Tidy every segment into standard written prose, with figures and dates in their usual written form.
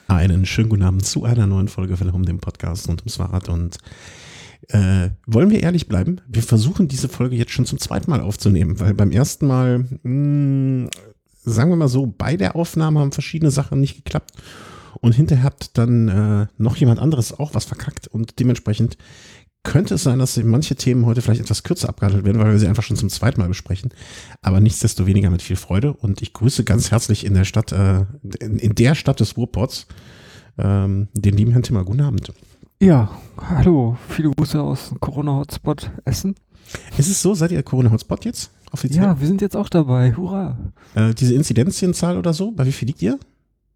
Einen schönen guten Abend zu einer neuen Folge Welle um den Podcast rund ums Fahrrad. Und wollen wir ehrlich bleiben? Wir versuchen diese Folge jetzt schon zum zweiten Mal aufzunehmen, weil beim ersten Mal, sagen wir mal so, bei der Aufnahme haben verschiedene Sachen nicht geklappt und hinterher hat dann noch jemand anderes auch was verkackt und dementsprechend könnte es sein, dass manche Themen heute vielleicht etwas kürzer abgehandelt werden, weil wir sie einfach schon zum zweiten Mal besprechen, aber nichtsdestoweniger mit viel Freude und ich grüße ganz herzlich in der Stadt, in der Stadt des Ruhrpots, den lieben Herrn Timmer. Guten Abend. Ja, hallo, viele Grüße aus dem Corona-Hotspot Essen. Ist es so, seid ihr Corona-Hotspot jetzt offiziell? Ja, wir sind jetzt auch dabei, hurra. Diese Inzidenzienzahl oder so, bei wie viel liegt ihr?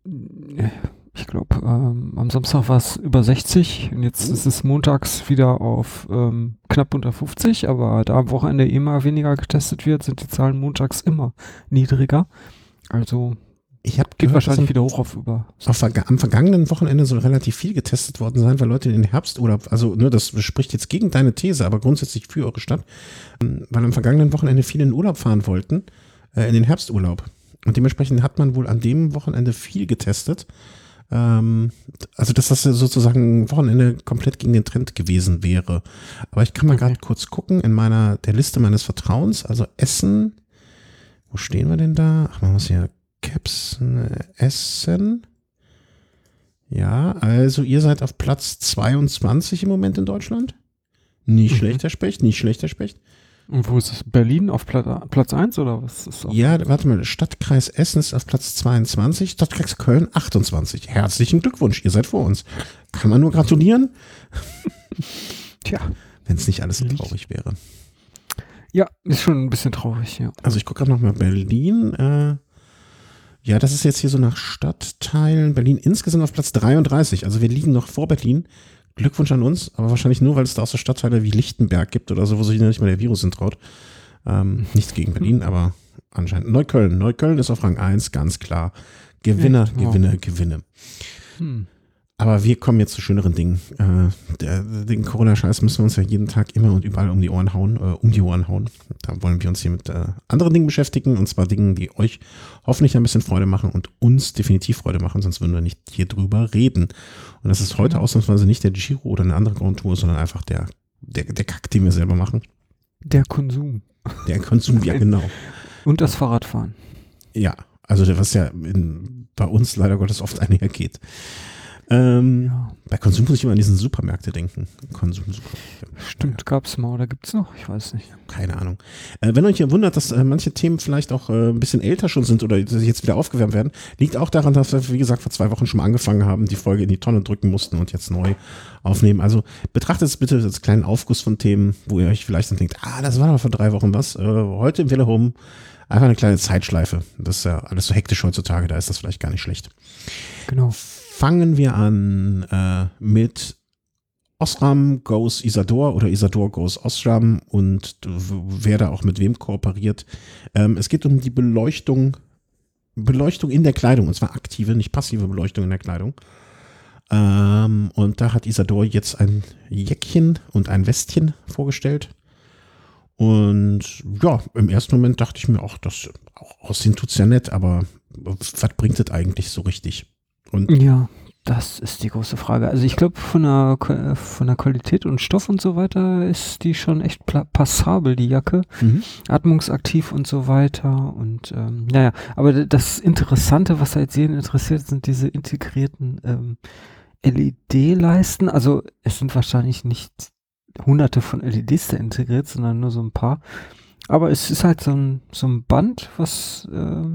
Ich glaube, am Samstag war es über 60 und jetzt ist es montags wieder auf knapp unter 50, aber da am Wochenende immer weniger getestet wird, sind die Zahlen montags immer niedriger. Also geht wahrscheinlich wieder hoch auf über. Am vergangenen Wochenende soll relativ viel getestet worden sein, weil Leute in den Herbsturlaub, also das spricht jetzt gegen deine These, aber grundsätzlich für eure Stadt, weil am vergangenen Wochenende viele in den Urlaub fahren wollten, in den Herbsturlaub. Und dementsprechend hat man wohl an dem Wochenende viel getestet. Also dass das sozusagen ein Wochenende komplett gegen den Trend gewesen wäre. Aber ich kann mal gerade kurz gucken in der Liste meines Vertrauens, also Essen, wo stehen wir denn da? Ach, man muss hier Caps, Essen. Ja, also ihr seid auf Platz 22 im Moment in Deutschland. Nicht schlechter Specht, nicht schlechter Specht. Und wo ist es? Berlin auf Platz 1 oder was ist das? Ja, warte mal, Stadtkreis Essen ist auf Platz 22, Stadtkreis Köln 28. Herzlichen Glückwunsch, ihr seid vor uns. Kann man nur gratulieren? Tja. Wenn es nicht alles so traurig wäre. Ja, ist schon ein bisschen traurig, ja. Also ich gucke gerade nochmal Berlin. Ja, das ist jetzt hier so nach Stadtteilen. Berlin insgesamt auf Platz 33. Also wir liegen noch vor Berlin. Glückwunsch an uns, aber wahrscheinlich nur, weil es da auch so Stadtteile wie Lichtenberg gibt oder so, wo sich nicht mal der Virus hintraut. Nichts gegen Berlin, aber anscheinend. Neukölln ist auf Rang 1, ganz klar. Gewinner. Aber wir kommen jetzt zu schöneren Dingen. Den Corona-Scheiß müssen wir uns ja jeden Tag immer und überall um die Ohren hauen. Da wollen wir uns hier mit anderen Dingen beschäftigen, und zwar Dingen, die euch hoffentlich ein bisschen Freude machen und uns definitiv Freude machen, sonst würden wir nicht hier drüber reden. Und das ist heute ausnahmsweise nicht der Giro oder eine andere Grand Tour, sondern einfach der Kack, den wir selber machen. Der Konsum. Der Konsum, ja genau. Und das Fahrradfahren. Ja, also was ja bei uns leider Gottes oft einhergeht. Bei Konsum muss ich immer an diesen Supermärkte denken. Konsumsupermärkte. Stimmt, gab es mal oder gibt es noch? Ich weiß nicht. Keine Ahnung. Wenn euch hier wundert, dass manche Themen vielleicht auch ein bisschen älter schon sind oder jetzt wieder aufgewärmt werden, liegt auch daran, dass wir, wie gesagt, vor 2 Wochen schon mal angefangen haben, die Folge in die Tonne drücken mussten und jetzt neu aufnehmen. Also betrachtet es bitte als kleinen Aufguss von Themen, wo ihr euch vielleicht dann denkt, das war aber vor 3 Wochen was. Heute im Welle Home einfach eine kleine Zeitschleife. Das ist ja alles so hektisch heutzutage, da ist das vielleicht gar nicht schlecht. Genau. Fangen wir an mit Osram goes Isador oder Isador goes Osram und wer da auch mit wem kooperiert. Es geht um die Beleuchtung in der Kleidung, und zwar aktive, nicht passive Beleuchtung in der Kleidung. Und da hat Isador jetzt ein Jäckchen und ein Westchen vorgestellt. Und ja, im ersten Moment dachte ich mir auch, das aussehen tut's ja nett, aber was bringt das eigentlich so richtig? Und ja, das ist die große Frage. Also ich glaube, von der Qualität und Stoff und so weiter ist die schon echt passabel, die Jacke. Atmungsaktiv und so weiter. Und aber das Interessante, was da jetzt jeden interessiert, sind diese integrierten LED-Leisten. Also es sind wahrscheinlich nicht hunderte von LEDs da integriert, sondern nur so ein paar. Aber es ist halt so ein Band, was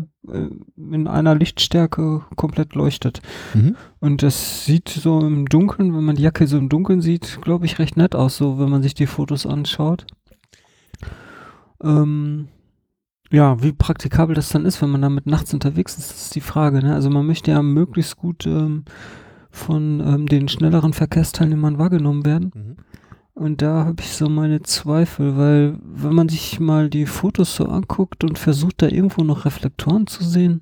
in einer Lichtstärke komplett leuchtet. Und das sieht so im Dunkeln, wenn man die Jacke so im Dunkeln sieht, glaube ich, recht nett aus, so wenn man sich die Fotos anschaut. Wie praktikabel das dann ist, wenn man damit nachts unterwegs ist, das ist die Frage. Ne? Also man möchte ja möglichst gut von den schnelleren Verkehrsteilnehmern wahrgenommen werden. Und da habe ich so meine Zweifel, weil wenn man sich mal die Fotos so anguckt und versucht, da irgendwo noch Reflektoren zu sehen,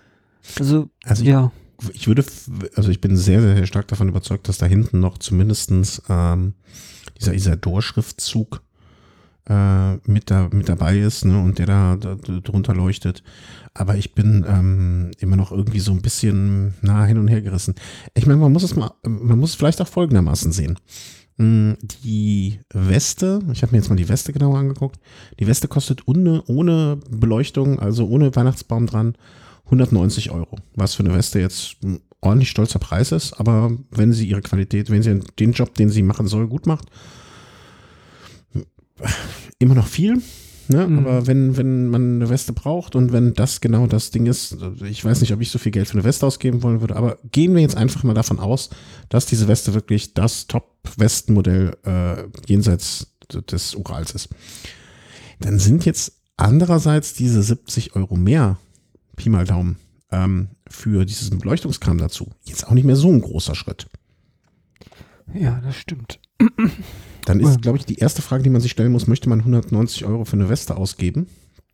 ich bin sehr, sehr stark davon überzeugt, dass da hinten noch zumindestens dieser Isador-Schriftzug mit dabei ist, ne, und der da drunter leuchtet. Aber ich bin immer noch irgendwie so ein bisschen hin und her gerissen. Ich meine, man muss es vielleicht auch folgendermaßen sehen. Die Weste, ich habe mir jetzt mal die Weste genauer angeguckt, die Weste kostet ohne Beleuchtung, also ohne Weihnachtsbaum dran, 190 €. Was für eine Weste jetzt ein ordentlich stolzer Preis ist, aber wenn sie ihre Qualität, wenn sie den Job, den sie machen soll, gut macht, immer noch viel. Ne? Aber wenn man eine Weste braucht und wenn das genau das Ding ist, ich weiß nicht, ob ich so viel Geld für eine Weste ausgeben wollen würde, aber gehen wir jetzt einfach mal davon aus, dass diese Weste wirklich das Top-Westenmodell jenseits des Urals ist. Dann sind jetzt andererseits diese 70 € mehr, Pi mal Daumen, für diesen Beleuchtungskram dazu jetzt auch nicht mehr so ein großer Schritt. Ja, das stimmt. Dann ist, glaube ich, die erste Frage, die man sich stellen muss, möchte man 190 € für eine Weste ausgeben?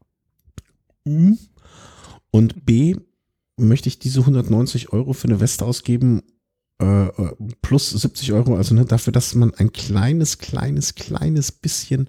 Und B, möchte ich diese 190 € für eine Weste ausgeben plus 70 €, also dafür, dass man ein kleines bisschen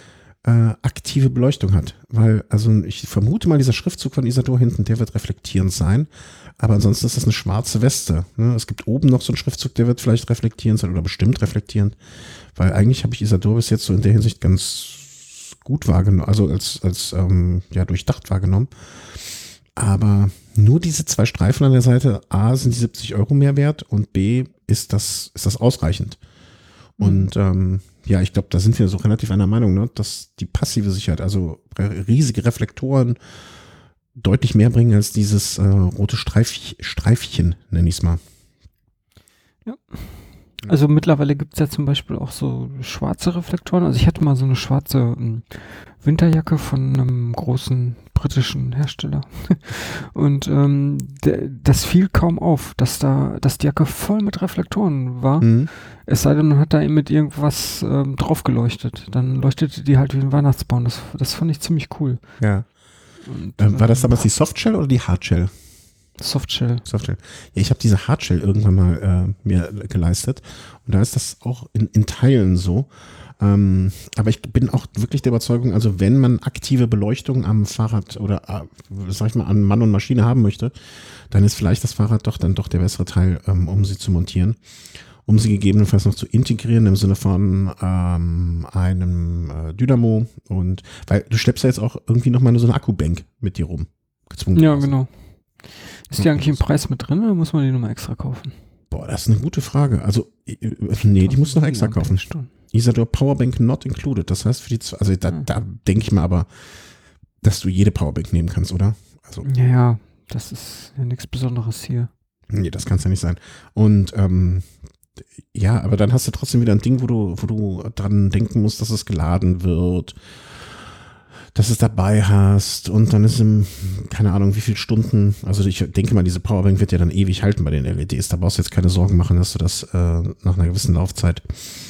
aktive Beleuchtung hat. Weil, also ich vermute mal, dieser Schriftzug von Isador hinten, der wird reflektierend sein. Aber ansonsten ist das eine schwarze Weste. Ne? Es gibt oben noch so einen Schriftzug, der wird vielleicht reflektierend sein oder bestimmt reflektierend. Weil eigentlich habe ich Isador bis jetzt so in der Hinsicht ganz gut wahrgenommen, also als durchdacht wahrgenommen. Aber nur diese 2 Streifen an der Seite, A, sind die 70 € mehr wert und B, ist das ausreichend. Und ich glaube, da sind wir so relativ einer Meinung, ne, dass die passive Sicherheit, also riesige Reflektoren, deutlich mehr bringen als dieses rote Streifchen, nenne ich es mal. Ja. Also mittlerweile gibt es ja zum Beispiel auch so schwarze Reflektoren. Also ich hatte mal so eine schwarze Winterjacke von einem großen britischen Hersteller. Und das fiel kaum auf, dass die Jacke voll mit Reflektoren war. Es sei denn, man hat da eben mit irgendwas drauf geleuchtet. Dann leuchtete die halt wie ein Weihnachtsbaum. Das fand ich ziemlich cool. Ja. Und, war das damals die Softshell oder die Hardshell? Softshell. Ja, ich habe diese Hardshell irgendwann mal mir geleistet und da ist das auch in Teilen so. Aber ich bin auch wirklich der Überzeugung, also wenn man aktive Beleuchtung am Fahrrad oder sag ich mal an Mann und Maschine haben möchte, dann ist vielleicht das Fahrrad dann doch der bessere Teil, um sie zu montieren, um sie gegebenenfalls noch zu integrieren im Sinne von einem Dynamo und weil du schleppst ja jetzt auch irgendwie nochmal so eine Akkubank mit dir rum. Ja, genau. Ist die eigentlich im Preis mit drin oder muss man die nochmal extra kaufen? Boah, das ist eine gute Frage. Also, nee, die musst du noch extra kaufen. Isador Powerbank not included. Das heißt, da denke ich mal aber, dass du jede Powerbank nehmen kannst, oder? Also, ja, das ist ja nichts Besonderes hier. Nee, das kann es ja nicht sein. Und aber dann hast du trotzdem wieder ein Ding, wo du dran denken musst, dass es geladen wird, dass es dabei hast und dann ist keine Ahnung, wie viele Stunden, also ich denke mal, diese Powerbank wird ja dann ewig halten bei den LEDs, da brauchst du jetzt keine Sorgen machen, dass du das nach einer gewissen Laufzeit,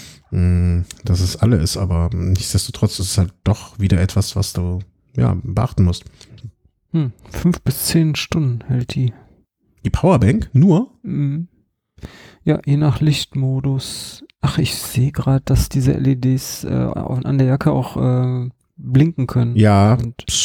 dass es alle ist, aber nichtsdestotrotz ist es halt doch wieder etwas, was du, beachten musst. 5 bis 10 Stunden hält die. Die Powerbank? Nur? Ja, je nach Lichtmodus. Ach, ich sehe gerade, dass diese LEDs an der Jacke auch blinken können. Ja,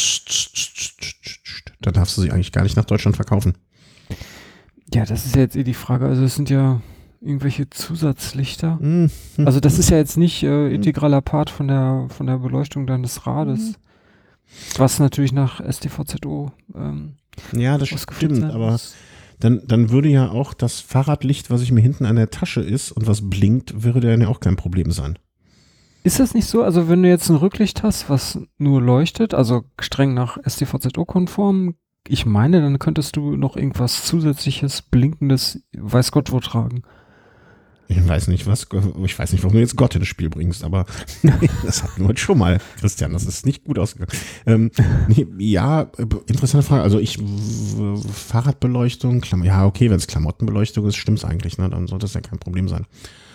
da darfst du sie eigentlich gar nicht nach Deutschland verkaufen. Ja, das ist ja jetzt die Frage. Also es sind ja irgendwelche Zusatzlichter. Also das ist ja jetzt nicht integraler Part von der Beleuchtung deines Rades. Was natürlich nach StVZO ja, das stimmt, aber dann würde ja auch das Fahrradlicht, was ich mir hinten an der Tasche ist und was blinkt, würde dann ja auch kein Problem sein. Ist das nicht so? Also wenn du jetzt ein Rücklicht hast, was nur leuchtet, also streng nach StVZO-konform, ich meine, dann könntest du noch irgendwas zusätzliches, blinkendes, weiß Gott wo tragen. Ich weiß nicht, warum du jetzt Gott ins Spiel bringst, aber das hatten wir heute schon mal, Christian, das ist nicht gut ausgegangen. Ja, interessante Frage, also Fahrradbeleuchtung, ja okay, wenn es Klamottenbeleuchtung ist, stimmt's eigentlich, ne? Dann sollte es ja kein Problem sein.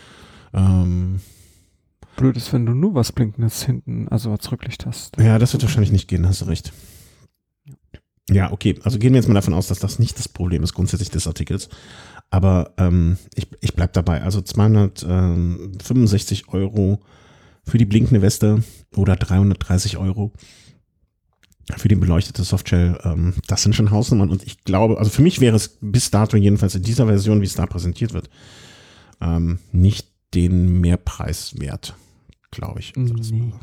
Blöd ist, wenn du nur was Blinkendes hinten, also als Rücklicht hast. Ja, das wird wahrscheinlich nicht gehen, hast du recht. Ja, okay, also gehen wir jetzt mal davon aus, dass das nicht das Problem ist grundsätzlich des Artikels. Aber ich bleib dabei, also 265 € für die blinkende Weste oder 330 € für die beleuchtete Softshell. Das sind schon Hausnummern und ich glaube, also für mich wäre es bis dato jedenfalls in dieser Version, wie es da präsentiert wird, nicht den Mehrpreis wert, glaube ich. Also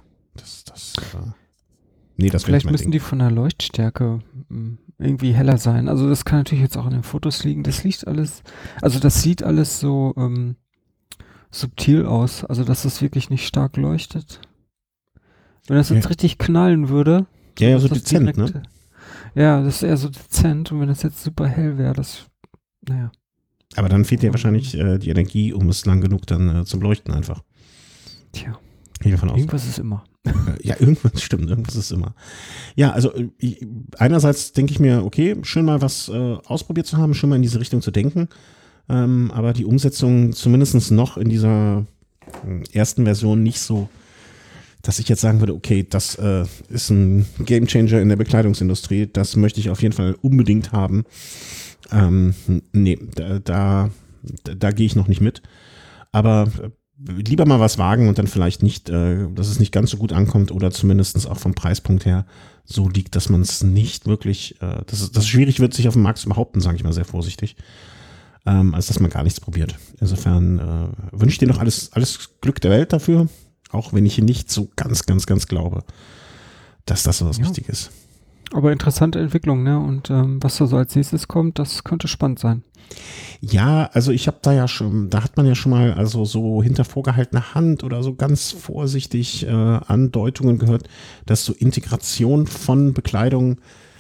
das vielleicht müssen die von der Leuchtstärke irgendwie heller sein. Also das kann natürlich jetzt auch an den Fotos liegen. Das liegt alles, also das sieht alles so subtil aus. Also dass das wirklich nicht stark leuchtet. Wenn das jetzt richtig knallen würde. Ja, so dezent, direkt, ne? Ja, das ist eher so dezent. Und wenn das jetzt super hell wäre, naja. Aber dann fehlt dir wahrscheinlich die Energie, um es lang genug dann zum Leuchten einfach. Tja. Irgendwas ist immer. Ja, irgendwas ist immer. Ja, also einerseits denke ich mir, okay, schön mal was ausprobiert zu haben, schön mal in diese Richtung zu denken, aber die Umsetzung zumindest noch in dieser ersten Version nicht so, dass ich jetzt sagen würde, okay, das ist ein Gamechanger in der Bekleidungsindustrie, das möchte ich auf jeden Fall unbedingt haben. Nee, da gehe ich noch nicht mit, aber lieber mal was wagen und dann vielleicht nicht, dass es nicht ganz so gut ankommt oder zumindest auch vom Preispunkt her so liegt, dass man es nicht wirklich, dass es schwierig wird, sich auf dem Markt zu behaupten, sage ich mal sehr vorsichtig, als dass man gar nichts probiert. Insofern wünsche ich dir noch alles Glück der Welt dafür, auch wenn ich nicht so ganz glaube, dass das so was Wichtiges ist. Aber interessante Entwicklung, ne? Und was da so als nächstes kommt, das könnte spannend sein. Ja, also ich habe da hat man ja schon mal also so hinter vorgehaltener Hand oder so ganz vorsichtig Andeutungen gehört, dass so Integration von Bekleidung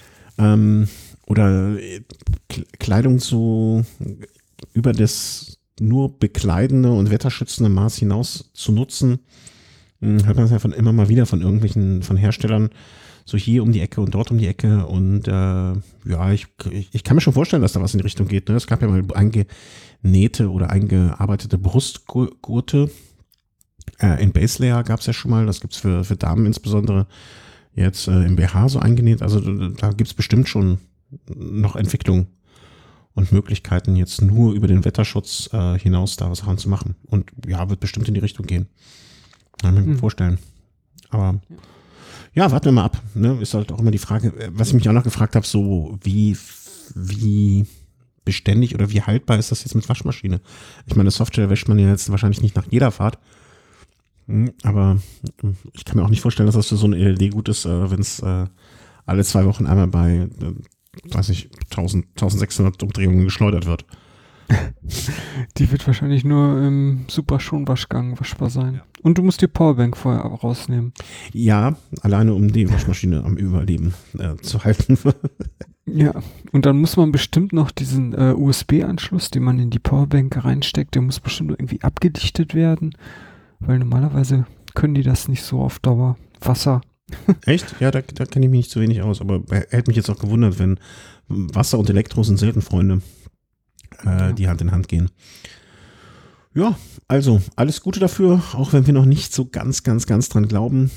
oder Kleidung so über das nur bekleidende und wetterschützende Maß hinaus zu nutzen, hört man es ja immer mal wieder von irgendwelchen, von Herstellern, so hier um die Ecke und dort um die Ecke und ja, ich kann mir schon vorstellen, dass da was in die Richtung geht. Ne? Es gab ja mal eingenähte oder eingearbeitete Brustgurte. In Base Layer gab es ja schon mal, das gibt es für Damen insbesondere jetzt im BH so eingenäht. Also da gibt es bestimmt schon noch Entwicklung und Möglichkeiten, jetzt nur über den Wetterschutz hinaus da was Sachen zu machen. Und ja, wird bestimmt in die Richtung gehen. Kann ich mir vorstellen. Aber ja, warten wir mal ab. Ne? Ist halt auch immer die Frage, was ich mich auch noch gefragt habe, so wie beständig oder wie haltbar ist das jetzt mit Waschmaschine? Ich meine, Softshell wäscht man ja jetzt wahrscheinlich nicht nach jeder Fahrt. Aber ich kann mir auch nicht vorstellen, dass das für so eine LED gut ist, wenn es alle 2 Wochen einmal bei, weiß ich, 1600 Umdrehungen geschleudert wird. Die wird wahrscheinlich nur im super Schonwaschgang waschbar sein. Ja. Und du musst die Powerbank vorher rausnehmen. Ja, alleine um die Waschmaschine am Überleben zu halten. Ja, und dann muss man bestimmt noch diesen USB-Anschluss, den man in die Powerbank reinsteckt, der muss bestimmt irgendwie abgedichtet werden, weil normalerweise können die das nicht so auf Dauer. Wasser. Echt? Ja, da kenne ich mich nicht zu wenig aus, aber hätte mich jetzt auch gewundert, wenn Wasser und Elektro sind selten Freunde. Die Hand in Hand gehen. Ja, also alles Gute dafür, auch wenn wir noch nicht so ganz dran glauben,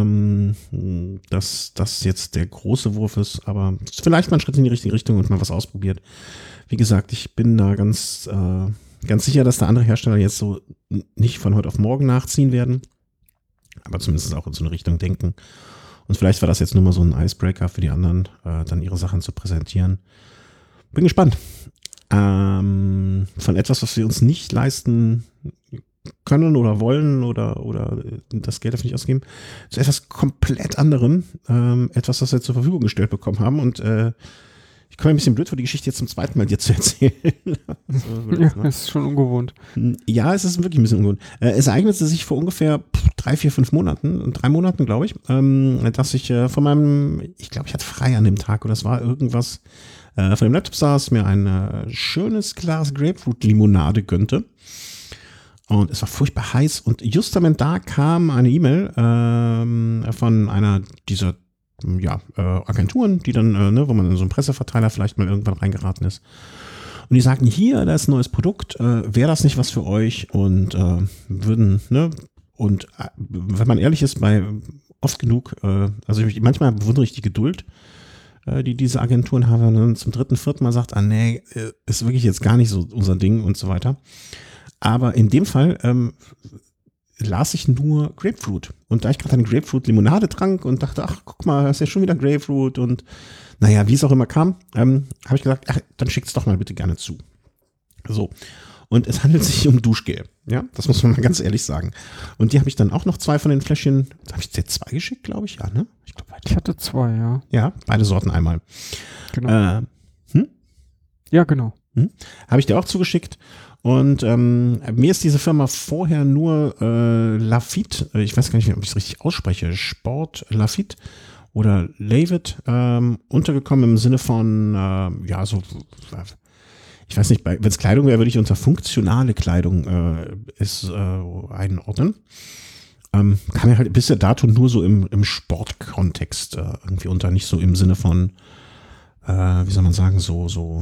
dass das jetzt der große Wurf ist, aber vielleicht mal ein Schritt in die richtige Richtung und mal was ausprobiert. Wie gesagt, ich bin da ganz sicher, dass da andere Hersteller jetzt so nicht von heute auf morgen nachziehen werden, aber zumindest auch in so eine Richtung denken. Und vielleicht war das jetzt nur mal so ein Icebreaker für die anderen, dann ihre Sachen zu präsentieren. Bin gespannt. Von etwas, was wir uns nicht leisten können oder wollen oder das Geld dafür nicht ausgeben, zu etwas komplett anderem, etwas, was wir zur Verfügung gestellt bekommen haben und ich komme mir ein bisschen blöd vor, die Geschichte jetzt zum zweiten Mal dir zu erzählen. Ja, das ist schon ungewohnt. Ja, es ist wirklich ein bisschen ungewohnt. Es ereignete sich vor ungefähr 3, 4, 5 Monaten, 3 Monaten, glaube ich, dass ich von meinem, ich glaube, ich hatte frei an dem Tag oder es war irgendwas, von dem Laptop saß, mir ein schönes Glas Grapefruit-Limonade gönnte. Und es war furchtbar heiß. Und justament da kam eine E-Mail von einer dieser Agenturen, die dann, wo man in so einen Presseverteiler vielleicht mal irgendwann reingeraten ist. Und die sagten, hier, da ist ein neues Produkt, wäre das nicht was für euch? Und würden, und wenn man ehrlich ist, oft genug, manchmal bewundere ich die Geduld, die diese Agenturen haben, und dann zum 3., 4. Mal sagt, nee, ist wirklich jetzt gar nicht so unser Ding und so weiter. Aber in dem Fall las ich nur Grapefruit. Und da ich gerade eine Grapefruit-Limonade trank und dachte, ach, guck mal, das ist ja schon wieder Grapefruit und naja, wie es auch immer kam, habe ich gesagt, ach, dann schickt's doch mal bitte gerne zu. So. Und es handelt sich um Duschgel. Ja, das muss man mal ganz ehrlich sagen. Und die habe ich dann auch noch 2 von den Fläschchen, habe ich dir 2 geschickt, glaube ich, ja, ne? Ich hatte 2, ja. Ja, beide Sorten einmal. Genau. Ja, genau. Habe ich dir auch zugeschickt. Und mir ist diese Firma vorher nur Lafitte, ich weiß gar nicht, ob ich es richtig ausspreche, Sport Lafitte oder Lavit untergekommen im Sinne von, ja, so, ich weiß nicht, wenn es Kleidung wäre, würde ich unter funktionale Kleidung einordnen. Kam ja halt bis dato nur so im Sportkontext irgendwie unter, nicht so im Sinne von, wie soll man sagen, so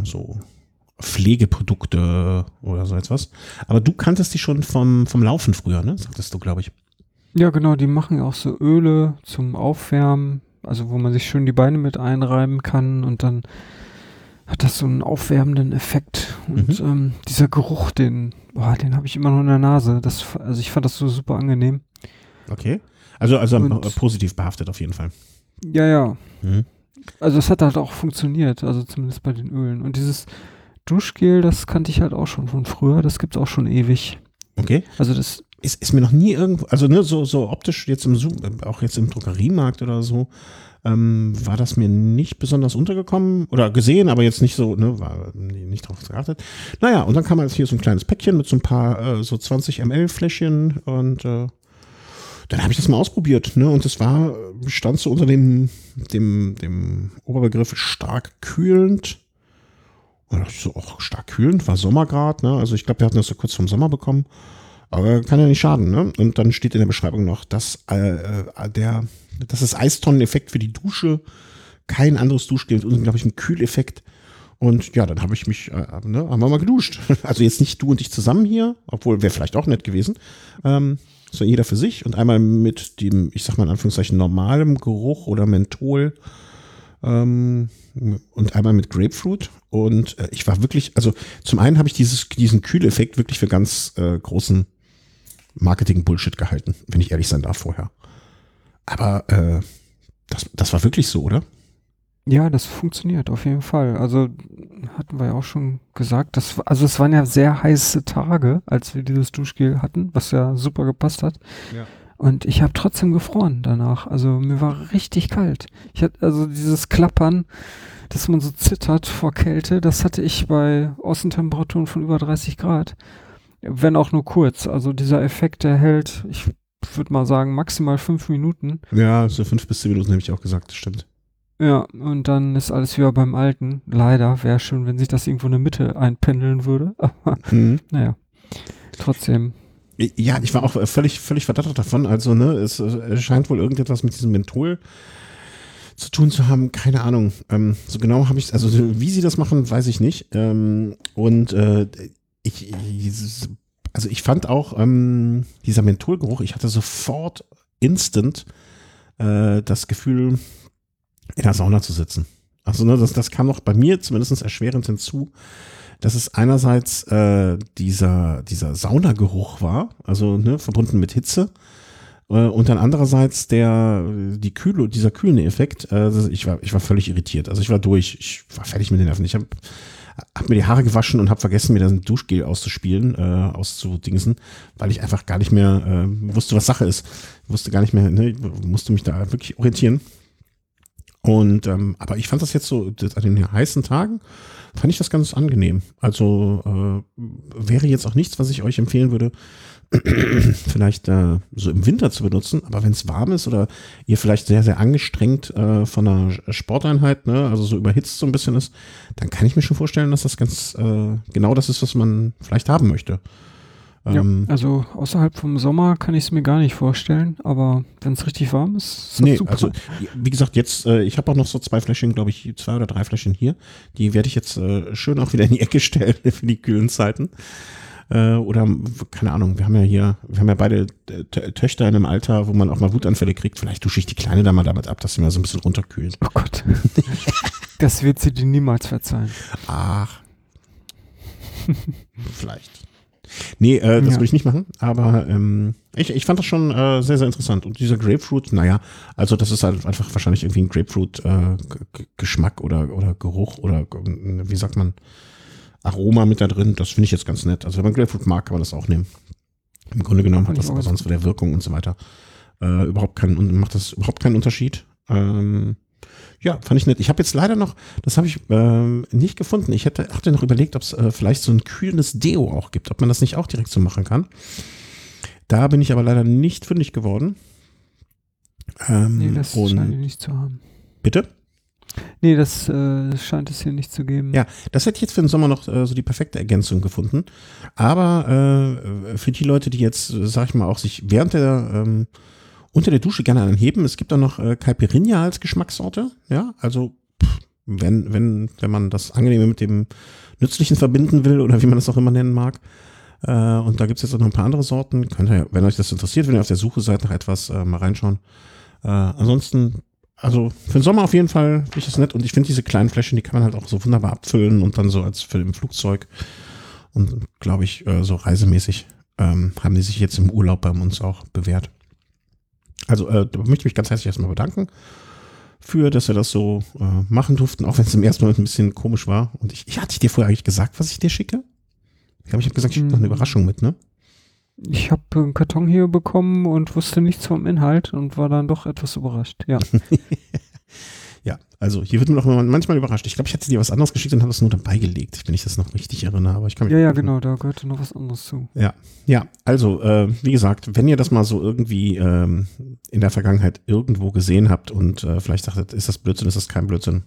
Pflegeprodukte oder so etwas. Aber du kanntest die schon vom Laufen früher, ne? Sagtest du, glaube ich. Ja, genau, die machen auch so Öle zum Aufwärmen, also wo man sich schön die Beine mit einreiben kann und dann hat das so einen aufwärmenden Effekt. Und dieser Geruch, den habe ich immer noch in der Nase. Also ich fand das so super angenehm. Okay. Also positiv behaftet auf jeden Fall. Ja. Also es hat halt auch funktioniert, also zumindest bei den Ölen. Und dieses Duschgel, das kannte ich halt auch schon von früher, das gibt's auch schon ewig. Okay. Also das ist mir noch nie irgendwo, also ne, so optisch jetzt auch jetzt im Drogeriemarkt oder so, war das mir nicht besonders untergekommen oder gesehen, aber jetzt nicht so, ne, war nicht drauf geachtet. Naja, und dann kam halt hier so ein kleines Päckchen mit so ein paar so 20 ml Fläschchen und dann habe ich das mal ausprobiert, ne, und es stand so unter dem Oberbegriff stark kühlend. Und da dachte ich so, auch stark kühlend, war Sommer gerade, ne, also ich glaube, wir hatten das so kurz vom Sommer bekommen, aber kann ja nicht schaden, ne, und dann steht in der Beschreibung noch, dass das ist Eistonneneffekt für die Dusche, kein anderes Duschgel mit unglaublichem Kühleffekt. Und ja, dann habe ich mich, haben wir mal geduscht. Also jetzt nicht du und ich zusammen hier, obwohl wäre vielleicht auch nett gewesen. So jeder für sich und einmal mit dem, ich sag mal in Anführungszeichen, normalem Geruch oder Menthol und einmal mit Grapefruit. Und ich war wirklich, also zum einen habe ich diesen Kühleffekt wirklich für ganz großen Marketing-Bullshit gehalten, wenn ich ehrlich sein darf vorher. Aber das war wirklich so, oder? Ja, das funktioniert auf jeden Fall. Also hatten wir ja auch schon gesagt, also es waren ja sehr heiße Tage, als wir dieses Duschgel hatten, was ja super gepasst hat. Ja. Und ich habe trotzdem gefroren danach. Also mir war richtig kalt. Ich hatte also dieses Klappern, dass man so zittert vor Kälte, das hatte ich bei Außentemperaturen von über 30 Grad. Wenn auch nur kurz. Also dieser Effekt, der hält, ich würde mal sagen, maximal 5 Minuten. Ja, so 5 bis 10 Minuten habe ich auch gesagt, das stimmt. Ja, und dann ist alles wieder beim Alten. Leider wäre schön, wenn sich das irgendwo in der Mitte einpendeln würde. Aber naja, trotzdem. Ja, ich war auch völlig verdattert davon. Also, ne, es scheint wohl irgendetwas mit diesem Menthol zu tun zu haben. Keine Ahnung. So genau habe ich, also wie sie das machen, weiß ich nicht. Ich fand auch dieser Mentholgeruch, ich hatte sofort instant das Gefühl, in der Sauna zu sitzen. Also ne, das kam noch bei mir zumindest erschwerend hinzu, dass es einerseits dieser Saunageruch war, also ne, verbunden mit Hitze, und dann andererseits dieser kühlende Effekt. Ich war völlig irritiert. Also ich war durch, ich war fertig mit den Nerven. Ich hab mir die Haare gewaschen und habe vergessen, mir das Duschgel auszudingsen, weil ich einfach gar nicht mehr wusste, was Sache ist. Wusste gar nicht mehr, ne, musste mich da wirklich orientieren. Und aber ich fand das jetzt so, an den heißen Tagen, fand ich das ganz angenehm. Also wäre jetzt auch nichts, was ich euch empfehlen würde, vielleicht so im Winter zu benutzen, aber wenn es warm ist oder ihr vielleicht sehr, sehr angestrengt von einer Sporteinheit, ne, also so überhitzt so ein bisschen ist, dann kann ich mir schon vorstellen, dass das ganz genau das ist, was man vielleicht haben möchte. Ja, also außerhalb vom Sommer kann ich es mir gar nicht vorstellen, aber wenn es richtig warm ist das super. Also wie gesagt, jetzt, ich habe auch noch so 2 Fläschchen, glaube ich, 2 oder 3 Fläschchen hier, die werde ich jetzt schön auch wieder in die Ecke stellen für die kühlen Zeiten. Oder, keine Ahnung, wir haben ja beide Töchter in einem Alter, wo man auch mal Wutanfälle kriegt. Vielleicht dusche ich die Kleine da mal damit ab, dass sie mal so ein bisschen runterkühlt. Oh Gott. Das wird sie dir niemals verzeihen. Ach. Vielleicht. Nee, das würde ich nicht machen, aber ich fand das schon sehr, sehr interessant. Und dieser Grapefruit, naja, also das ist halt einfach wahrscheinlich irgendwie ein Grapefruit-Geschmack oder Geruch oder wie sagt man, Aroma mit da drin. Das finde ich jetzt ganz nett. Also wenn man Grapefruit mag, kann man das auch nehmen. Im Grunde genommen hat das aber sonst von der Wirkung und so weiter macht das überhaupt keinen Unterschied. Ja, fand ich nett. Ich habe jetzt leider noch, das habe ich nicht gefunden. Ich hatte noch überlegt, ob es vielleicht so ein kühlendes Deo auch gibt, ob man das nicht auch direkt so machen kann. Da bin ich aber leider nicht fündig geworden. Nee, das scheint nicht zu haben. Bitte? Nee, das scheint es hier nicht zu geben. Ja, das hätte ich jetzt für den Sommer noch so die perfekte Ergänzung gefunden. Aber für die Leute, die jetzt, sag ich mal, auch sich unter der Dusche gerne anheben, es gibt auch noch Caipirinha als Geschmackssorte. Ja, also wenn man das Angenehme mit dem Nützlichen verbinden will oder wie man das auch immer nennen mag. Und da gibt es jetzt auch noch ein paar andere Sorten. Könnt ihr, wenn euch das interessiert, wenn ihr auf der Suche seid nach etwas, mal reinschauen. Ansonsten, also für den Sommer auf jeden Fall finde ich das nett. Und ich finde diese kleinen Fläschchen, die kann man halt auch so wunderbar abfüllen und dann so als für im Flugzeug. Und glaube ich, so reisemäßig haben die sich jetzt im Urlaub bei uns auch bewährt. Also da möchte ich mich ganz herzlich erstmal bedanken für, dass wir das so machen durften, auch wenn es im ersten Moment ein bisschen komisch war. Und ich hatte dir vorher eigentlich gesagt, was ich dir schicke? Ich habe gesagt, ich schicke noch eine Überraschung mit, ne? Ich habe einen Karton hier bekommen und wusste nichts vom Inhalt und war dann doch etwas überrascht, ja. Ja, also hier wird man auch manchmal überrascht. Ich glaube, ich hatte dir was anderes geschickt und habe das nur dabei gelegt, wenn ich das noch richtig erinnere. Aber ich kann mich ja, genau, da gehörte noch was anderes zu. Ja, also wie gesagt, wenn ihr das mal so irgendwie in der Vergangenheit irgendwo gesehen habt und vielleicht dachtet, ist das Blödsinn, ist das kein Blödsinn.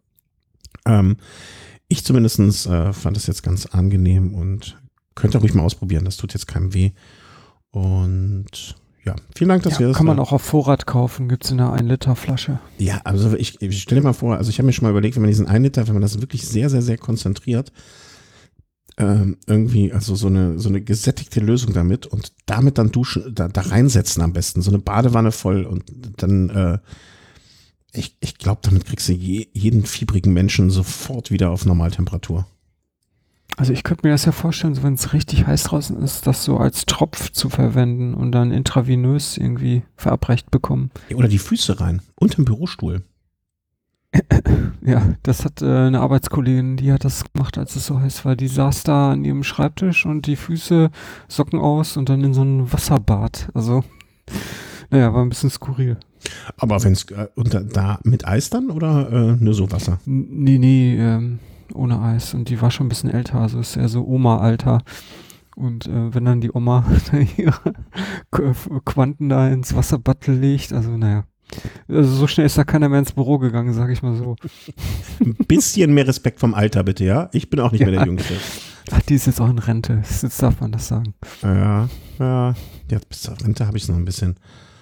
Ich zumindest fand es jetzt ganz angenehm und könnt ihr ruhig mal ausprobieren. Das tut jetzt keinem weh. Und ja, vielen Dank, dass wir das. Kann man auch auf Vorrat kaufen, gibt es in einer 1-Liter-Flasche. Ja, also ich stelle dir mal vor, also ich habe mir schon mal überlegt, wenn man diesen 1 Liter, wenn man das wirklich sehr, sehr, sehr konzentriert, irgendwie, also so eine gesättigte Lösung damit und damit dann duschen, da reinsetzen am besten, so eine Badewanne voll und dann, ich glaube, damit kriegst du jeden fiebrigen Menschen sofort wieder auf Normaltemperatur. Also ich könnte mir das ja vorstellen, so wenn es richtig heiß draußen ist, das so als Tropf zu verwenden und dann intravenös irgendwie verabreicht bekommen. Oder die Füße rein, unterm Bürostuhl. Ja, das hat eine Arbeitskollegin, die hat das gemacht, als es so heiß war. Die saß da an ihrem Schreibtisch und die Füße Socken aus und dann in so ein Wasserbad. Also, naja, war ein bisschen skurril. Aber wenn es da mit Eis dann oder nur so Wasser? Nee, ohne Eis. Und die war schon ein bisschen älter, also ist eher so Oma-Alter. Und wenn dann die Oma ihre Quanten da ins Wasserbad legt, also naja. Also so schnell ist da keiner mehr ins Büro gegangen, sag ich mal so. Ein bisschen mehr Respekt vom Alter bitte, ja? Ich bin auch nicht mehr der Jüngste. Ach, die ist jetzt auch in Rente. Jetzt darf man das sagen. Ja, bis zur Rente habe ich es noch ein bisschen.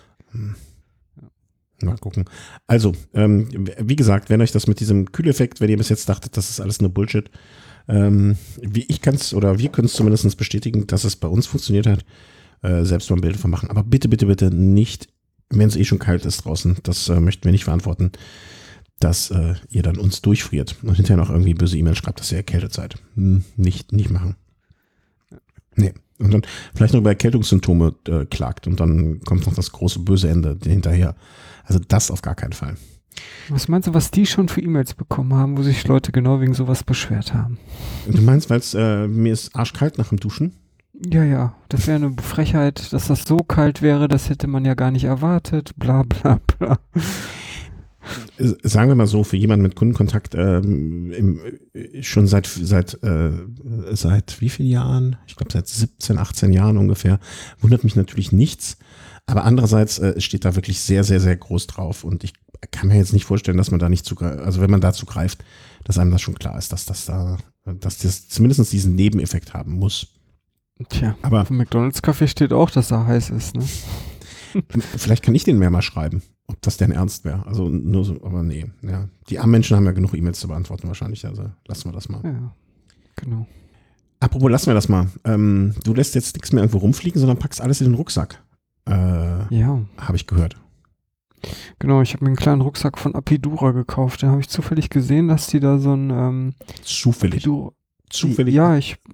Mal gucken. Also, wie gesagt, wenn euch das mit diesem Kühleffekt, wenn ihr bis jetzt dachtet, das ist alles nur Bullshit, wir können es zumindest bestätigen, dass es bei uns funktioniert hat, selbst mal ein Bild davon machen. Aber bitte, bitte, bitte nicht, wenn es schon kalt ist draußen, das möchten wir nicht verantworten, dass ihr dann uns durchfriert und hinterher noch irgendwie böse E-Mails schreibt, dass ihr erkältet seid. Nicht machen. Nee. Und dann vielleicht noch über Erkältungssymptome klagt und dann kommt noch das große böse Ende hinterher. Also das auf gar keinen Fall. Was meinst du, was die schon für E-Mails bekommen haben, wo sich Leute genau wegen sowas beschwert haben? Du meinst, weil es mir ist arschkalt nach dem Duschen? Ja, das wäre eine Frechheit, dass das so kalt wäre, das hätte man ja gar nicht erwartet, bla bla bla. Sagen wir mal so, für jemanden mit Kundenkontakt schon seit wie vielen Jahren? Ich glaube seit 17, 18 Jahren ungefähr, wundert mich natürlich nichts. Aber andererseits steht da wirklich sehr, sehr, sehr groß drauf und ich kann mir jetzt nicht vorstellen, dass man da nicht zugreift, also wenn man dazu greift, dass einem das schon klar ist, dass das zumindest diesen Nebeneffekt haben muss. Tja, aber auf dem McDonald's-Kaffee steht auch, dass er heiß ist, ne? Vielleicht kann ich den mehr mal schreiben, ob das denn ernst wäre. Also nur so, aber nee. Ja. Die armen Menschen haben ja genug E-Mails zu beantworten wahrscheinlich, also lassen wir das mal. Ja, genau. Apropos, lassen wir das mal. Du lässt jetzt nichts mehr irgendwo rumfliegen, sondern packst alles in den Rucksack. Ja. Habe ich gehört. Genau, ich habe mir einen kleinen Rucksack von Apidura gekauft. Da habe ich zufällig gesehen, dass die da so ein Zufällig? Ja,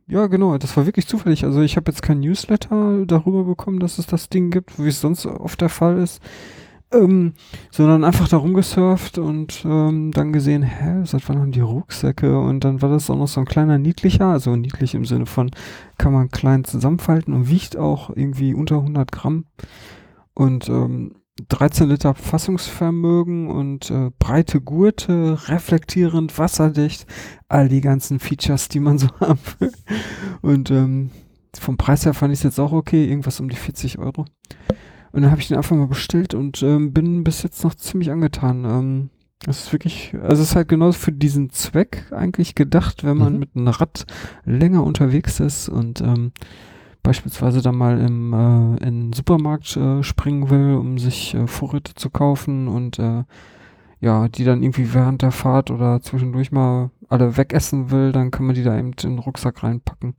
Ja, genau, das war wirklich zufällig. Also ich habe jetzt kein Newsletter darüber bekommen, dass es das Ding gibt, wie es sonst oft der Fall ist, sondern einfach da rumgesurft und dann gesehen, seit wann haben die Rucksäcke? Und dann war das auch noch so ein kleiner niedlicher, also niedlich im Sinne von, kann man klein zusammenfalten und wiegt auch irgendwie unter 100 Gramm und 13 Liter Fassungsvermögen und breite Gurte, reflektierend, wasserdicht, all die ganzen Features, die man so haben will. Und vom Preis her fand ich es jetzt auch okay, irgendwas um die 40 Euro. Und dann habe ich den einfach mal bestellt und bin bis jetzt noch ziemlich angetan. Das ist wirklich, also es ist halt genau für diesen Zweck eigentlich gedacht, wenn man mit einem Rad länger unterwegs ist und beispielsweise dann mal in den Supermarkt springen will, um sich Vorräte zu kaufen und die dann irgendwie während der Fahrt oder zwischendurch mal alle wegessen will, dann kann man die da eben in den Rucksack reinpacken.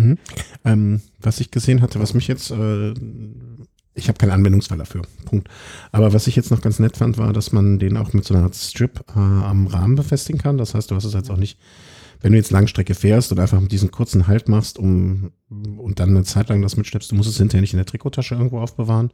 Was ich gesehen hatte, was mich jetzt ich habe keinen Anwendungsfall dafür, Punkt. Aber was ich jetzt noch ganz nett fand, war, dass man den auch mit so einer Art Strip am Rahmen befestigen kann. Das heißt, du hast es jetzt auch nicht, wenn du jetzt Langstrecke fährst und einfach mit diesen kurzen Halt machst und dann eine Zeit lang das mitschleppst, du musst es hinterher nicht in der Trikottasche irgendwo aufbewahren.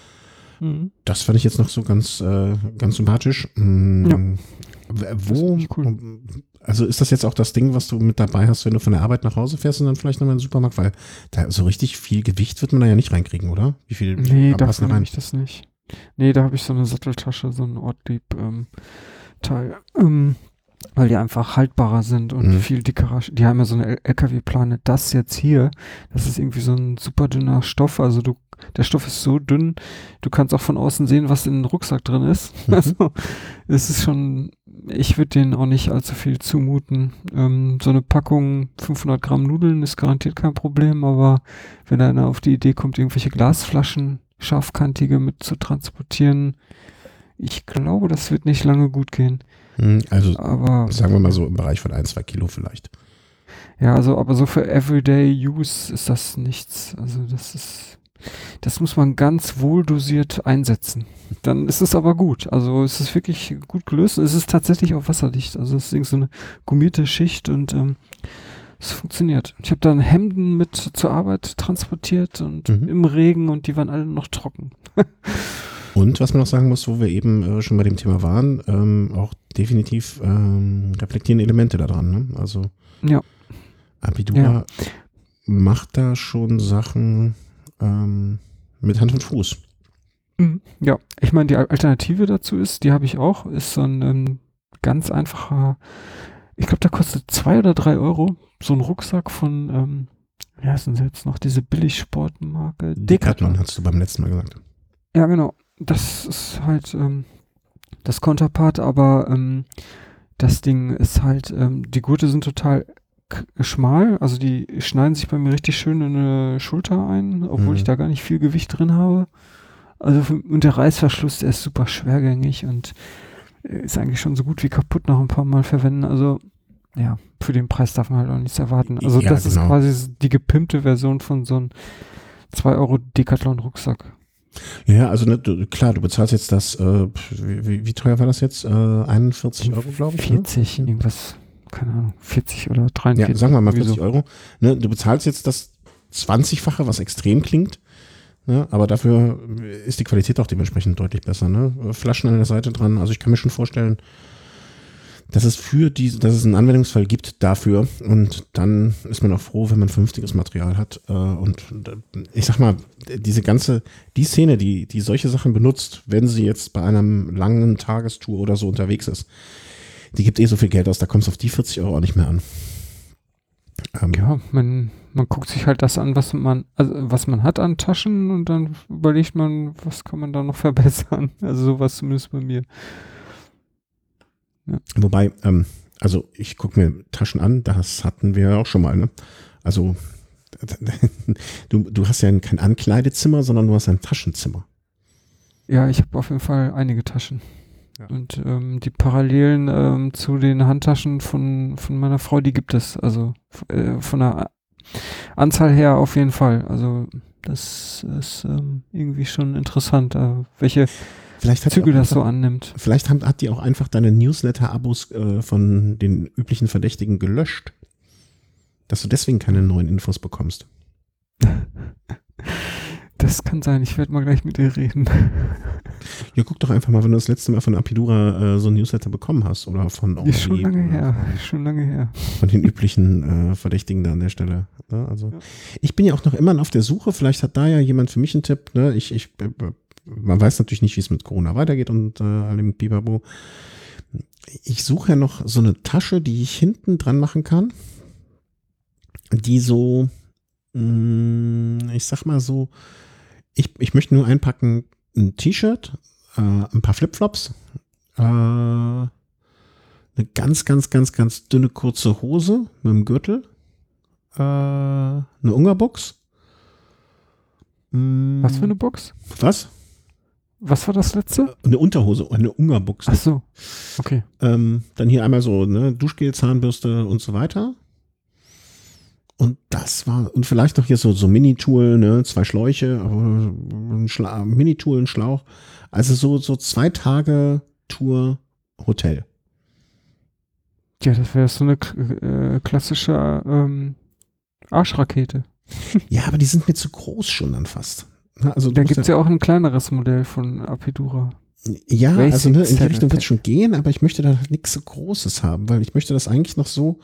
Das fand ich jetzt noch so ganz sympathisch. Ja. Wo, cool. Also ist das jetzt auch das Ding, was du mit dabei hast, wenn du von der Arbeit nach Hause fährst und dann vielleicht nochmal in den Supermarkt? Weil da so richtig viel Gewicht wird man da ja nicht reinkriegen, oder? Wie viel passt da rein? Ich das nicht. Nee, da habe ich so eine Satteltasche, so ein Ortlieb-Teil, weil die einfach haltbarer sind und viel dickerer. Die haben ja so eine LKW-Plane. Das jetzt hier, das ist irgendwie so ein super dünner Stoff. Also der Stoff ist so dünn, du kannst auch von außen sehen, was in den Rucksack drin ist. Also es ist schon, ich würde denen auch nicht allzu viel zumuten. So eine Packung 500 Gramm Nudeln ist garantiert kein Problem, aber wenn einer auf die Idee kommt, irgendwelche Glasflaschen, scharfkantige mit zu transportieren, ich glaube, das wird nicht lange gut gehen. Also aber, sagen wir mal so im Bereich von 1-2 Kilo vielleicht. Ja, also aber so für Everyday Use ist das nichts. Also das muss man ganz wohl dosiert einsetzen. Dann ist es aber gut. Also es ist wirklich gut gelöst. Es ist tatsächlich auch wasserdicht. Also es ist so eine gummierte Schicht und es funktioniert. Ich habe dann Hemden mit zur Arbeit transportiert und im Regen und die waren alle noch trocken. Und was man noch sagen muss, wo wir eben schon bei dem Thema waren, auch definitiv reflektierende Elemente da dran. Ne? Also Apidura macht da schon Sachen mit Hand und Fuß. Ja, ich meine, die Alternative dazu ist, die habe ich auch, ist so ein ganz einfacher, ich glaube, der kostet 2 oder 3 Euro, so ein Rucksack von, wie heißen sie jetzt noch, diese Billigsportmarke? Decathlon, hast du beim letzten Mal gesagt. Ja, genau. Das ist halt das Konterpart, aber das Ding ist halt, die Gurte sind total schmal, also die schneiden sich bei mir richtig schön in eine Schulter ein, obwohl ich da gar nicht viel Gewicht drin habe. Also und der Reißverschluss, der ist super schwergängig und ist eigentlich schon so gut wie kaputt nach ein paar Mal verwenden. Also ja, für den Preis darf man halt auch nichts erwarten. Also das ist quasi die gepimpte Version von so einem 2 Euro Decathlon Rucksack. Ja, also klar, du bezahlst jetzt das, wie teuer war das jetzt? 41 Euro, glaube ich? 40, ne? Irgendwas, keine Ahnung, 40 oder 43. Ja, sagen wir mal 40 Euro. Ne, du bezahlst jetzt das 20-fache, was extrem klingt, ne, aber dafür ist die Qualität auch dementsprechend deutlich besser. Ne? Flaschen an der Seite dran, also ich kann mir schon vorstellen, dass es dass es einen Anwendungsfall gibt dafür und dann ist man auch froh, wenn man vernünftiges Material hat und ich sag mal, die Szene, die solche Sachen benutzt, wenn sie jetzt bei einer langen Tagestour oder so unterwegs ist, die gibt so viel Geld aus, da kommt es auf die 40 Euro auch nicht mehr an. Ja, man guckt sich halt das an, was man hat an Taschen und dann überlegt man, was kann man da noch verbessern. Also sowas zumindest bei mir. Ja. Wobei, also ich gucke mir Taschen an, das hatten wir auch schon mal, ne? Also du hast ja kein Ankleidezimmer, sondern du hast ein Taschenzimmer. Ja, ich habe auf jeden Fall einige Taschen. Ja. Und die Parallelen zu den Handtaschen von meiner Frau, die gibt es. Also von der Anzahl her auf jeden Fall. Also das ist irgendwie schon interessant, welche Züge das so annimmt. Vielleicht hat die auch einfach deine Newsletter-Abos von den üblichen Verdächtigen gelöscht. Dass du deswegen keine neuen Infos bekommst. Das kann sein, ich werde mal gleich mit dir reden. Ja, guck doch einfach mal, wenn du das letzte Mal von Apidura so ein Newsletter bekommen hast oder von Ist schon lange her. Von den üblichen Verdächtigen da an der Stelle. Ne? Also ich bin ja auch noch immer auf der Suche, vielleicht hat da ja jemand für mich einen Tipp. Ne? Man weiß natürlich nicht, wie es mit Corona weitergeht und allem Bibabo. Ich suche ja noch so eine Tasche, die ich hinten dran machen kann, die so, ich sag mal so, ich möchte nur einpacken, ein T-Shirt, ein paar Flipflops, eine ganz, ganz, ganz, ganz dünne, kurze Hose mit einem Gürtel, eine Ungerbox. Was für eine Box? Was? Was war das letzte? Eine Unterhose, eine Ungerbox. Ach so, okay. Dann hier einmal so, ne, Duschgel, Zahnbürste und so weiter. Und das war, und vielleicht noch hier so Mini-Tool, ne, 2 Schläuche, ein Mini-Tool, ein Schlauch. Also so 2 Tage Tour Hotel. Ja, das wäre so eine klassische Arschrakete. Ja, aber die sind mir zu groß schon dann fast. Also da gibt es ja auch ein kleineres Modell von Apidura. Ja, Racing also ne, in die Saddle Richtung wird es Pack. schon gehen, aber ich möchte da halt nichts so Großes haben, weil ich möchte das eigentlich noch so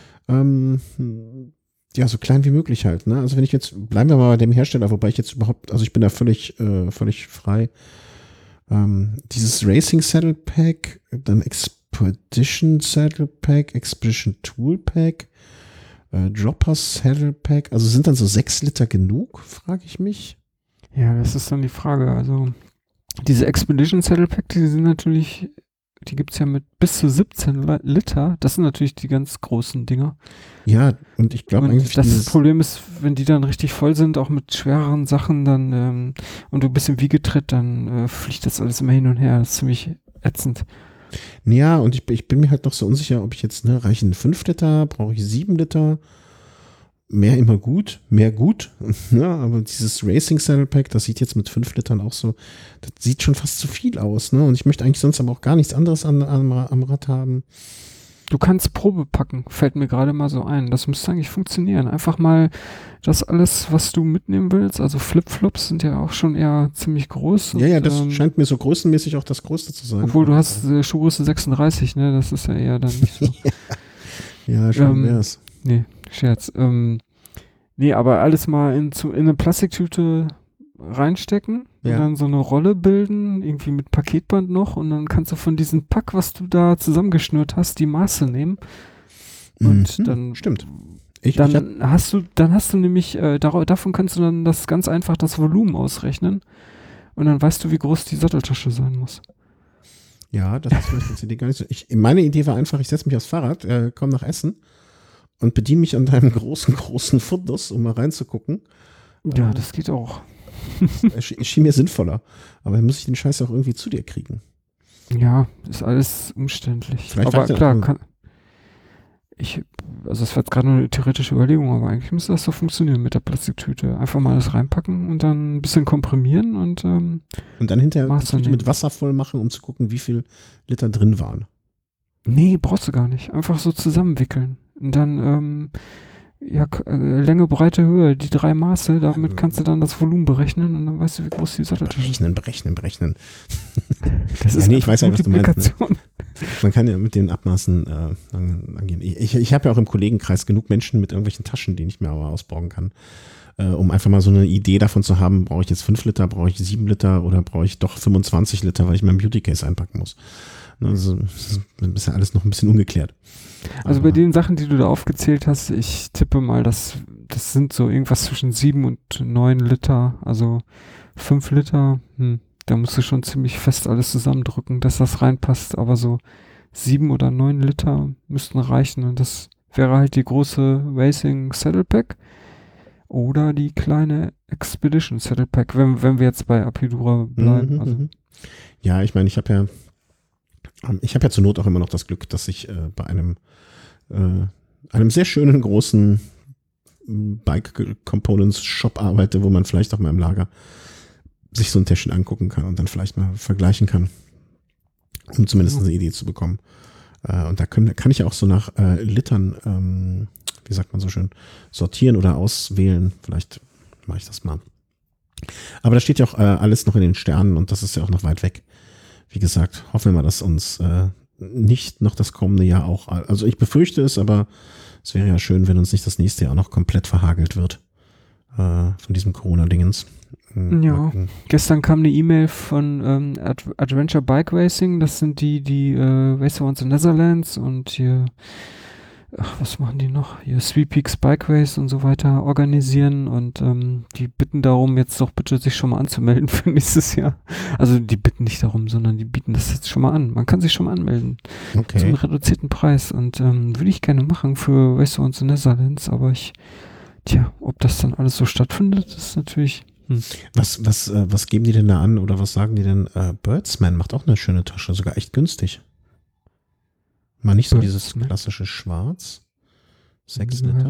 ja, so klein wie möglich halt. Ne? Also wenn ich jetzt, bleiben wir mal bei dem Hersteller, wobei ich jetzt überhaupt, also ich bin da völlig frei. Dieses Racing Saddle Pack, dann Expedition Saddle Pack, Expedition Tool Pack, Dropper Saddle Pack, also sind dann so 6 Liter genug, frage ich mich. Ja, das ist dann die Frage. Also diese Expedition Saddle Pack, die sind natürlich, die gibt es ja mit bis zu 17 Liter. Das sind natürlich die ganz großen Dinger. Ja, und ich glaube eigentlich, das Problem ist, wenn die dann richtig voll sind, auch mit schwereren Sachen, dann und du bist im Wiegetritt, dann fliegt das alles immer hin und her. Das ist ziemlich ätzend. Ja, und ich bin mir halt noch so unsicher, ob ich jetzt, ne, reichen 5 Liter, brauche ich 7 Liter, mehr immer gut, mehr gut, ne, aber dieses Racing Saddle Pack, das sieht jetzt mit 5 Litern auch so, das sieht schon fast zu viel aus, ne, und ich möchte eigentlich sonst aber auch gar nichts anderes am Rad haben. Du kannst Probe packen, fällt mir gerade mal so ein. Das müsste eigentlich funktionieren. Einfach mal das alles, was du mitnehmen willst, also Flipflops sind ja auch schon eher ziemlich groß. Ja, das scheint mir so größenmäßig auch das Größte zu sein. Obwohl du hast Schuhgröße 36, ne? Das ist ja eher dann nicht so. Ja, schon wär's. Nee, Scherz. Nee, aber alles mal in eine Plastiktüte reinstecken und dann so eine Rolle bilden, irgendwie mit Paketband noch, und dann kannst du von diesem Pack, was du da zusammengeschnürt hast, die Maße nehmen. Und dann stimmt. Dann hast du nämlich, davon kannst du dann ganz einfach das Volumen ausrechnen und dann weißt du, wie groß die Satteltasche sein muss. Ja, das ist vielleicht jetzt die Idee gar nicht so. Meine Idee war einfach, ich setze mich aufs Fahrrad, komme nach Essen und bediene mich an deinem großen Fundus, um mal reinzugucken. Ja, das geht auch. Schien mir sinnvoller. Aber dann muss ich den Scheiß auch irgendwie zu dir kriegen. Ja, ist alles umständlich. Vielleicht aber klar, also das war jetzt gerade nur eine theoretische Überlegung, aber eigentlich müsste das so funktionieren mit der Plastiktüte. Einfach mal alles reinpacken und dann ein bisschen komprimieren und dann hinterher die Tüte mit Wasser voll machen, um zu gucken, wie viel Liter drin waren. Nee, brauchst du gar nicht. Einfach so zusammenwickeln. Und dann Länge, Breite, Höhe, die 3 Maße, damit kannst du dann das Volumen berechnen und dann weißt du, wie groß die Satteltasche ist. Berechnen. Das ist ich weiß ja, was du meinst. Ne? Man kann ja mit den Abmaßen angehen. Ich habe ja auch im Kollegenkreis genug Menschen mit irgendwelchen Taschen, die ich mir aber ausborgen kann, um einfach mal so eine Idee davon zu haben, brauche ich jetzt 5 Liter, brauche ich 7 Liter oder brauche ich doch 25 Liter, weil ich mein Beauty-Case einpacken muss. Also das ist ja alles noch ein bisschen ungeklärt. Also bei den Sachen, die du da aufgezählt hast, ich tippe mal, das sind so irgendwas zwischen 7 und 9 Liter, also 5 Liter, da musst du schon ziemlich fest alles zusammendrücken, dass das reinpasst, aber so 7 oder 9 Liter müssten reichen und das wäre halt die große Racing Saddle Pack oder die kleine Expedition Saddle Pack, wenn wir jetzt bei Apidura bleiben. Also. Ja, ich meine, ich habe ja zur Not auch immer noch das Glück, dass ich bei einem sehr schönen großen Bike Components Shop arbeite, wo man vielleicht auch mal im Lager sich so ein Täschchen angucken kann und dann vielleicht mal vergleichen kann, um zumindest eine Idee zu bekommen. Und da kann ich ja auch so nach Litern, wie sagt man so schön, sortieren oder auswählen. Vielleicht mache ich das mal. Aber da steht ja auch alles noch in den Sternen und das ist ja auch noch weit weg. Wie gesagt, hoffen wir mal, dass uns nicht noch das kommende Jahr auch, also ich befürchte es, aber es wäre ja schön, wenn uns nicht das nächste Jahr auch noch komplett verhagelt wird von diesem Corona-Dingens. Ja, gestern kam eine E-Mail von Adventure Bike Racing, das sind die Race Around the Netherlands und hier, was machen die noch? Hier Three Peaks Bike Race und so weiter organisieren und die bitten darum, jetzt doch bitte sich schon mal anzumelden für nächstes Jahr. Also die bitten nicht darum, sondern die bieten das jetzt schon mal an. Man kann sich schon mal anmelden. Okay. Zum reduzierten Preis und würde ich gerne machen für Race Around the Netherlands, aber ob das dann alles so stattfindet, ist natürlich... Was geben die denn da an oder was sagen die denn? Birdsman macht auch eine schöne Tasche, sogar echt günstig. Mal nicht so Birdsman. Dieses klassische Schwarz. 6 Liter.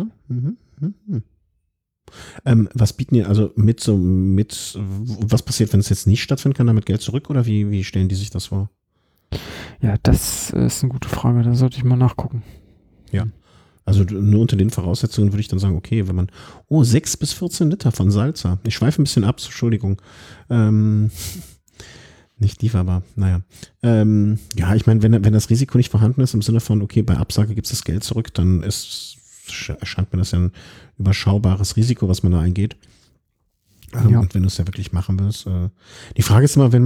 Was bieten die, also was passiert, wenn es jetzt nicht stattfinden kann, damit Geld zurück oder wie stellen die sich das vor? Ja, das ist eine gute Frage, da sollte ich mal nachgucken. Ja. Also nur unter den Voraussetzungen würde ich dann sagen, okay, wenn man, 6 bis 14 Liter von Salza. Ich schweife ein bisschen ab, Entschuldigung. Nicht die, aber naja. Ja, ich meine, wenn das Risiko nicht vorhanden ist, im Sinne von, okay, bei Absage gibt es das Geld zurück, dann erscheint mir das ja ein überschaubares Risiko, was man da eingeht. Ja. Und wenn du es ja wirklich machen willst. Die Frage ist immer,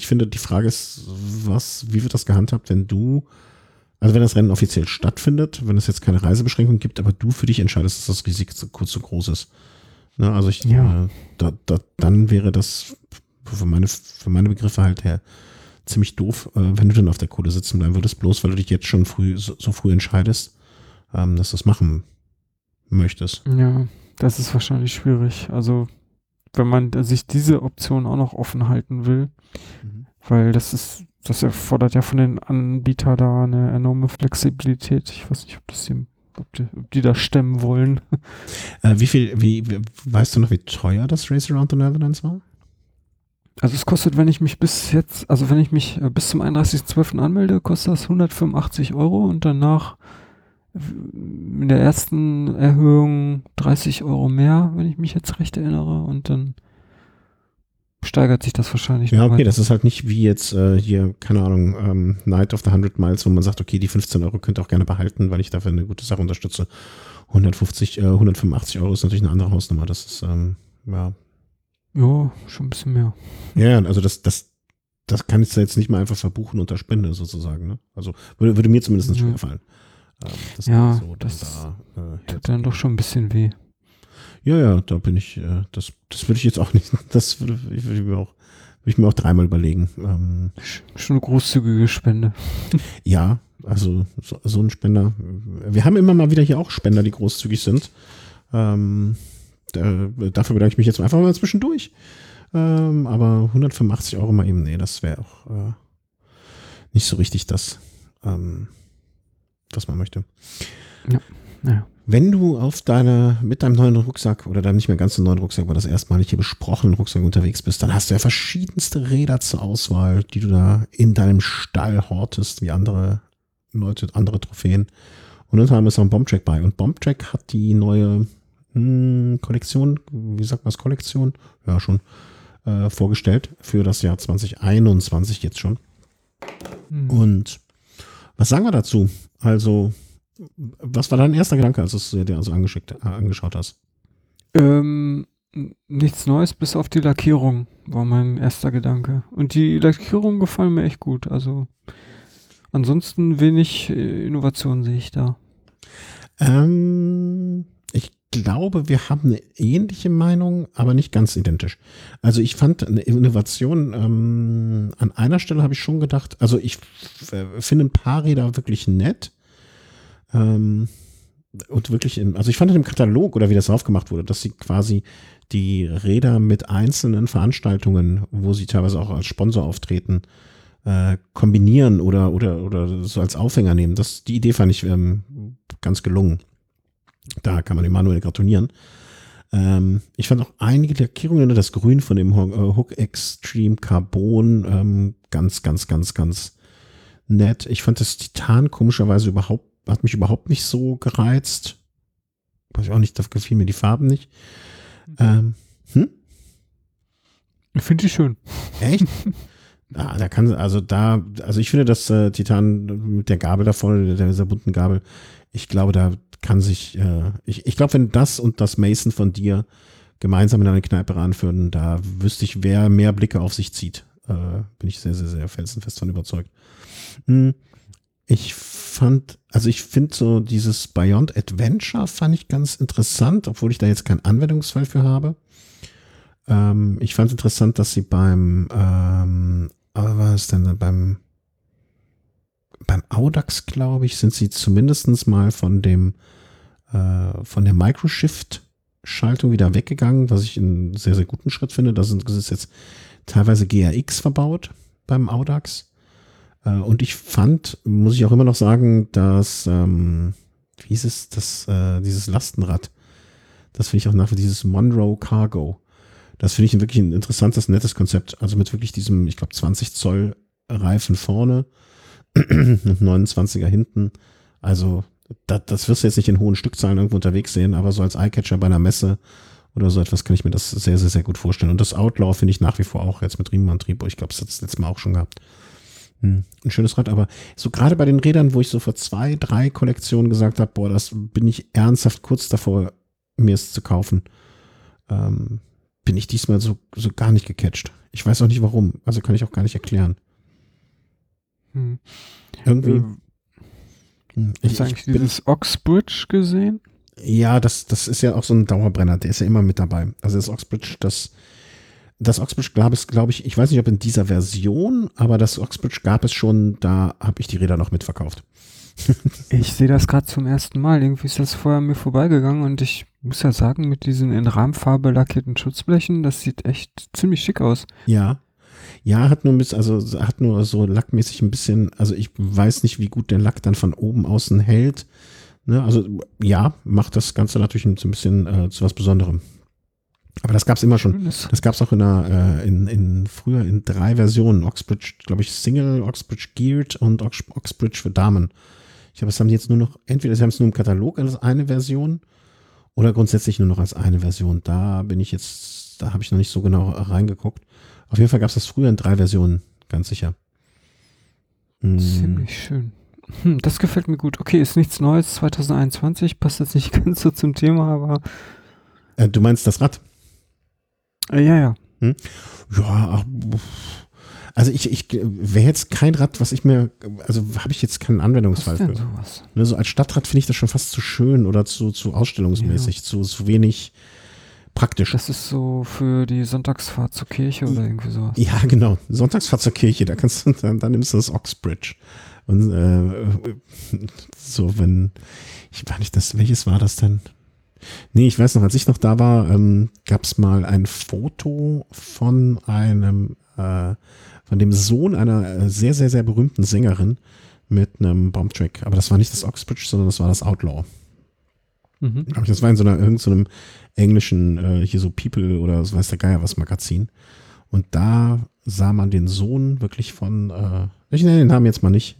wie wird das gehandhabt, also wenn das Rennen offiziell stattfindet, wenn es jetzt keine Reisebeschränkung gibt, aber du für dich entscheidest, dass das Risiko zu groß ist. Ne, also dann wäre das für meine Begriffe halt ziemlich doof, wenn du dann auf der Kohle sitzen bleiben würdest, bloß weil du dich jetzt schon so früh entscheidest, dass du es machen möchtest. Ja, das ist wahrscheinlich schwierig. Also wenn man sich diese Option auch noch offen halten will, weil das erfordert ja von den Anbietern da eine enorme Flexibilität. Ich weiß nicht, ob die das stemmen wollen. Weißt du noch, wie teuer das Race Around the Netherlands war? Also es kostet, wenn ich mich bis zum 31.12. anmelde, kostet das 185 € und danach in der ersten Erhöhung 30 € mehr, wenn ich mich jetzt recht erinnere, und dann steigert sich das wahrscheinlich. Ja, okay, das ist halt nicht wie jetzt hier, keine Ahnung, Night of the 100 Miles, wo man sagt, okay, die 15 € könnt ihr auch gerne behalten, weil ich dafür eine gute Sache unterstütze. 185 € ist natürlich eine andere Hausnummer, das ist, ja. Ja, schon ein bisschen mehr. Ja, also das kann ich jetzt nicht mal einfach verbuchen unter Spende sozusagen, ne? Also würde mir zumindest schwer fallen. Das tut dann doch schon ein bisschen weh. Ja, da bin ich, das würde ich jetzt auch nicht, das würde ich mir auch dreimal überlegen. Schon eine großzügige Spende. Ja, also so ein Spender. Wir haben immer mal wieder hier auch Spender, die großzügig sind. Dafür bedanke ich mich jetzt einfach mal zwischendurch. Aber 185 € mal eben, nee, das wäre auch nicht so richtig das, was man möchte. Ja. Wenn du mit deinem neuen Rucksack oder deinem nicht mehr ganz so neuen Rucksack, aber das erstmalig hier besprochenen Rucksack unterwegs bist, dann hast du ja verschiedenste Räder zur Auswahl, die du da in deinem Stall hortest, wie andere Leute, andere Trophäen. Und unter anderem ist auch ein Bombtrack bei. Und Bombtrack hat die neue Kollektion, wie sagt man das, Kollektion? Ja, schon vorgestellt für das Jahr 2021 jetzt schon. Und was sagen wir dazu? Also, was war dein erster Gedanke, als du es dir also angeschaut hast? Nichts Neues, bis auf die Lackierung war mein erster Gedanke. Und die Lackierungen gefallen mir echt gut. Also ansonsten wenig Innovation sehe ich da. Ich glaube, wir haben eine ähnliche Meinung, aber nicht ganz identisch. Also ich fand eine Innovation, an einer Stelle habe ich schon gedacht, also ich finde ein paar Räder wirklich nett. Und wirklich, also ich fand in dem Katalog oder wie das aufgemacht wurde, dass sie quasi die Räder mit einzelnen Veranstaltungen, wo sie teilweise auch als Sponsor auftreten, kombinieren oder so als Aufhänger nehmen. Die Idee fand ich ganz gelungen. Da kann man Emanuel gratulieren. Ich fand auch einige Lackierungen, das Grün von dem Hook Extreme Carbon ganz, ganz, ganz, ganz nett. Ich fand das Titan komischerweise hat mich überhaupt nicht so gereizt. weiß ich auch nicht, da gefielen mir die Farben nicht. Finde ich schön. Echt? Also ich finde, dass Titan mit der Gabel da vorne, dieser bunten Gabel, ich glaube, da kann sich, ich glaube, wenn das und das Mason von dir gemeinsam in eine Kneipe ranführen, da wüsste ich, wer mehr Blicke auf sich zieht. Bin ich sehr, sehr, sehr felsenfest von überzeugt. Ich finde so dieses Beyond Adventure fand ich ganz interessant, obwohl ich da jetzt keinen Anwendungsfall für habe. Ich fand es interessant, dass sie beim Audax, glaube ich, sind sie zumindest mal von der Microshift-Schaltung wieder weggegangen, was ich einen sehr, sehr guten Schritt finde. Das ist jetzt teilweise GRX verbaut beim Audax. Und ich fand, muss ich auch immer noch sagen, dass, dieses Lastenrad, das finde ich auch nach wie dieses Monroe Cargo. Das finde ich wirklich ein interessantes, nettes Konzept. Also mit wirklich diesem, ich glaube, 20 Zoll Reifen vorne und 29er hinten. Also das wirst du jetzt nicht in hohen Stückzahlen irgendwo unterwegs sehen, aber so als Eyecatcher bei einer Messe oder so etwas kann ich mir das sehr, sehr, sehr gut vorstellen. Und das Outlaw finde ich nach wie vor auch jetzt mit Riemenantrieb. Ich glaube, das hat das letzte Mal auch schon gehabt. Ein schönes Rad, aber so gerade bei den Rädern, wo ich so vor 2, 3 Kollektionen gesagt habe, boah, das bin ich ernsthaft kurz davor, mir es zu kaufen, bin ich diesmal so gar nicht gecatcht. Ich weiß auch nicht warum, also kann ich auch gar nicht erklären. Irgendwie. Hast du eigentlich dieses Oxbridge gesehen? Ja, das ist ja auch so ein Dauerbrenner, der ist ja immer mit dabei. Also das Oxbridge, das Oxbridge glaube ich weiß nicht, ob in dieser Version, aber das Oxbridge gab es schon, da habe ich die Räder noch mitverkauft. Ich sehe das gerade zum ersten Mal. Irgendwie ist das vorher an mir vorbeigegangen und ich muss ja sagen, mit diesen in Rahmenfarbe lackierten Schutzblechen, das sieht echt ziemlich schick aus. Ja. Ja, hat nur so lackmäßig ein bisschen, also ich weiß nicht, wie gut der Lack dann von oben außen hält. Ne? Also ja, macht das Ganze natürlich so ein bisschen zu was Besonderem. Aber das gab es immer schon. Das gab es auch früher in 3 Versionen. Oxbridge, glaube ich, Single, Oxbridge Geared und Oxbridge für Damen. Ich glaube, das haben die jetzt nur noch, entweder sie haben es nur im Katalog als eine Version oder grundsätzlich nur noch als eine Version. Da habe ich noch nicht so genau reingeguckt. Auf jeden Fall gab es das früher in 3 Versionen, ganz sicher. Ziemlich schön. Das gefällt mir gut. Okay, ist nichts Neues, 2021, passt jetzt nicht ganz so zum Thema, aber... Du meinst das Rad? Ja. Ja, also ich wäre jetzt kein Rad, was ich mir, also habe ich jetzt keinen Anwendungsfall für. Sowas? Ne, so als Stadtrad finde ich das schon fast zu schön oder zu ausstellungsmäßig, zu wenig praktisch. Das ist so für die Sonntagsfahrt zur Kirche oder irgendwie sowas. Ja, genau. Sonntagsfahrt zur Kirche, da kannst du, dann nimmst du das Oxbridge. Und so, welches war das denn? Nee, ich weiß noch, als ich noch da war, gab es mal ein Foto von von dem Sohn einer sehr, sehr, sehr berühmten Sängerin mit einem Bombtrack. Aber das war nicht das Oxbridge, sondern das war das Outlaw. Das war in irgendeinem englischen, hier so People oder so weiß der Geier was Magazin. Und da sah man den Sohn wirklich von, ich nenne den Namen jetzt mal nicht,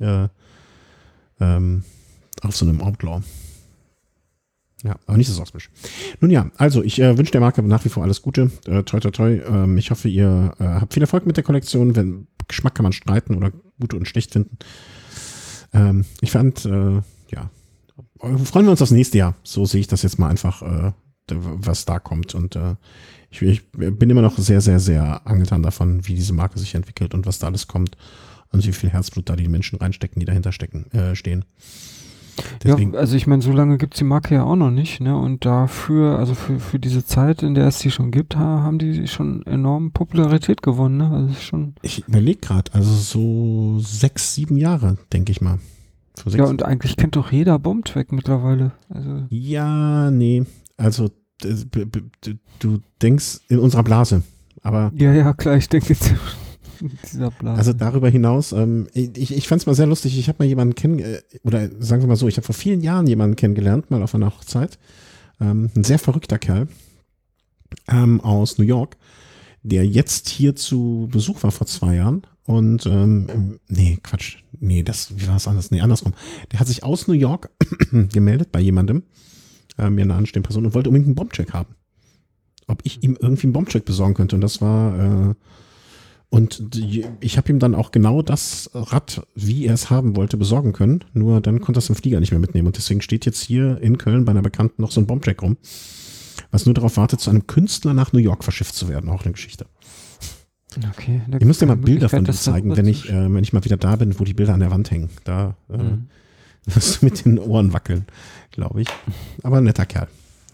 auf so einem Outlaw. Ja, aber nicht das Oxbridge. Nun ja, also ich wünsche der Marke nach wie vor alles Gute. Toi, toi, toi. Ich hoffe, ihr habt viel Erfolg mit der Kollektion. Wenn Geschmack kann man streiten oder gut und schlecht finden. Ich fand, freuen wir uns aufs nächste Jahr. So sehe ich das jetzt mal einfach, was da kommt. Und ich bin immer noch sehr, sehr, sehr angetan davon, wie diese Marke sich entwickelt und was da alles kommt und wie viel Herzblut da die Menschen reinstecken, die dahinter stehen. Deswegen. Ja, also ich meine, so lange gibt es die Marke ja auch noch nicht, ne? Und dafür, also für diese Zeit, in der es die schon gibt, haben die schon enorm Popularität gewonnen, ne? Also schon. Ich überlege gerade, also so 6, 7 Jahre, denke ich mal. Ja, und eigentlich kennt doch jeder Bombtrack mittlerweile. Also. Ja, nee. Also du denkst in unserer Blase, aber. Ja, klar, ich denke jetzt in dieser Blase. Also darüber hinaus, ich fand es mal sehr lustig, ich habe mal jemanden oder sagen wir mal so, ich habe vor vielen Jahren jemanden kennengelernt, mal auf einer Hochzeit. Ein sehr verrückter Kerl aus New York, der jetzt hier zu Besuch war vor 2 Jahren. Und wie war es anders? Nee, andersrum. Der hat sich aus New York gemeldet bei jemandem mir eine anstehende Person, und wollte unbedingt einen Bombcheck haben. Ob ich ihm irgendwie einen Bombcheck besorgen könnte. Und das war, ich habe ihm dann auch genau das Rad, wie er es haben wollte, besorgen können. Nur dann konnte er es im Flieger nicht mehr mitnehmen. Und deswegen steht jetzt hier in Köln bei einer Bekannten noch so ein Bombcheck rum, was nur darauf wartet, zu einem Künstler nach New York verschifft zu werden. Auch eine Geschichte. Okay. Ich muss dir mal Bilder von dir zeigen, wenn ich mal wieder da bin, wo die Bilder an der Wand hängen. Da wirst du mit den Ohren wackeln, glaube ich. Aber ein netter Kerl.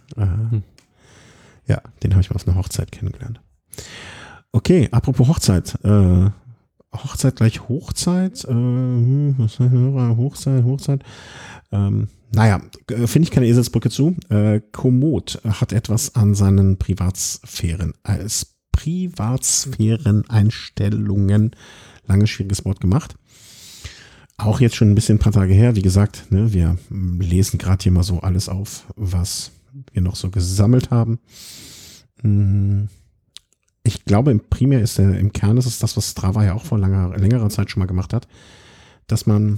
Ja, den habe ich mal auf einer Hochzeit kennengelernt. Okay, apropos Hochzeit. Hochzeit gleich Hochzeit. Hochzeit. Naja, finde ich keine Eselsbrücke zu. Komoot hat etwas an seinen Privatsphären-Einstellungen, langes, schwieriges Wort, gemacht. Auch jetzt schon ein paar Tage her. Wie gesagt, ne, wir lesen gerade hier mal so alles auf, was wir noch so gesammelt haben. Ich glaube, im Kern ist es das, was Strava ja auch vor längerer Zeit schon mal gemacht hat, dass man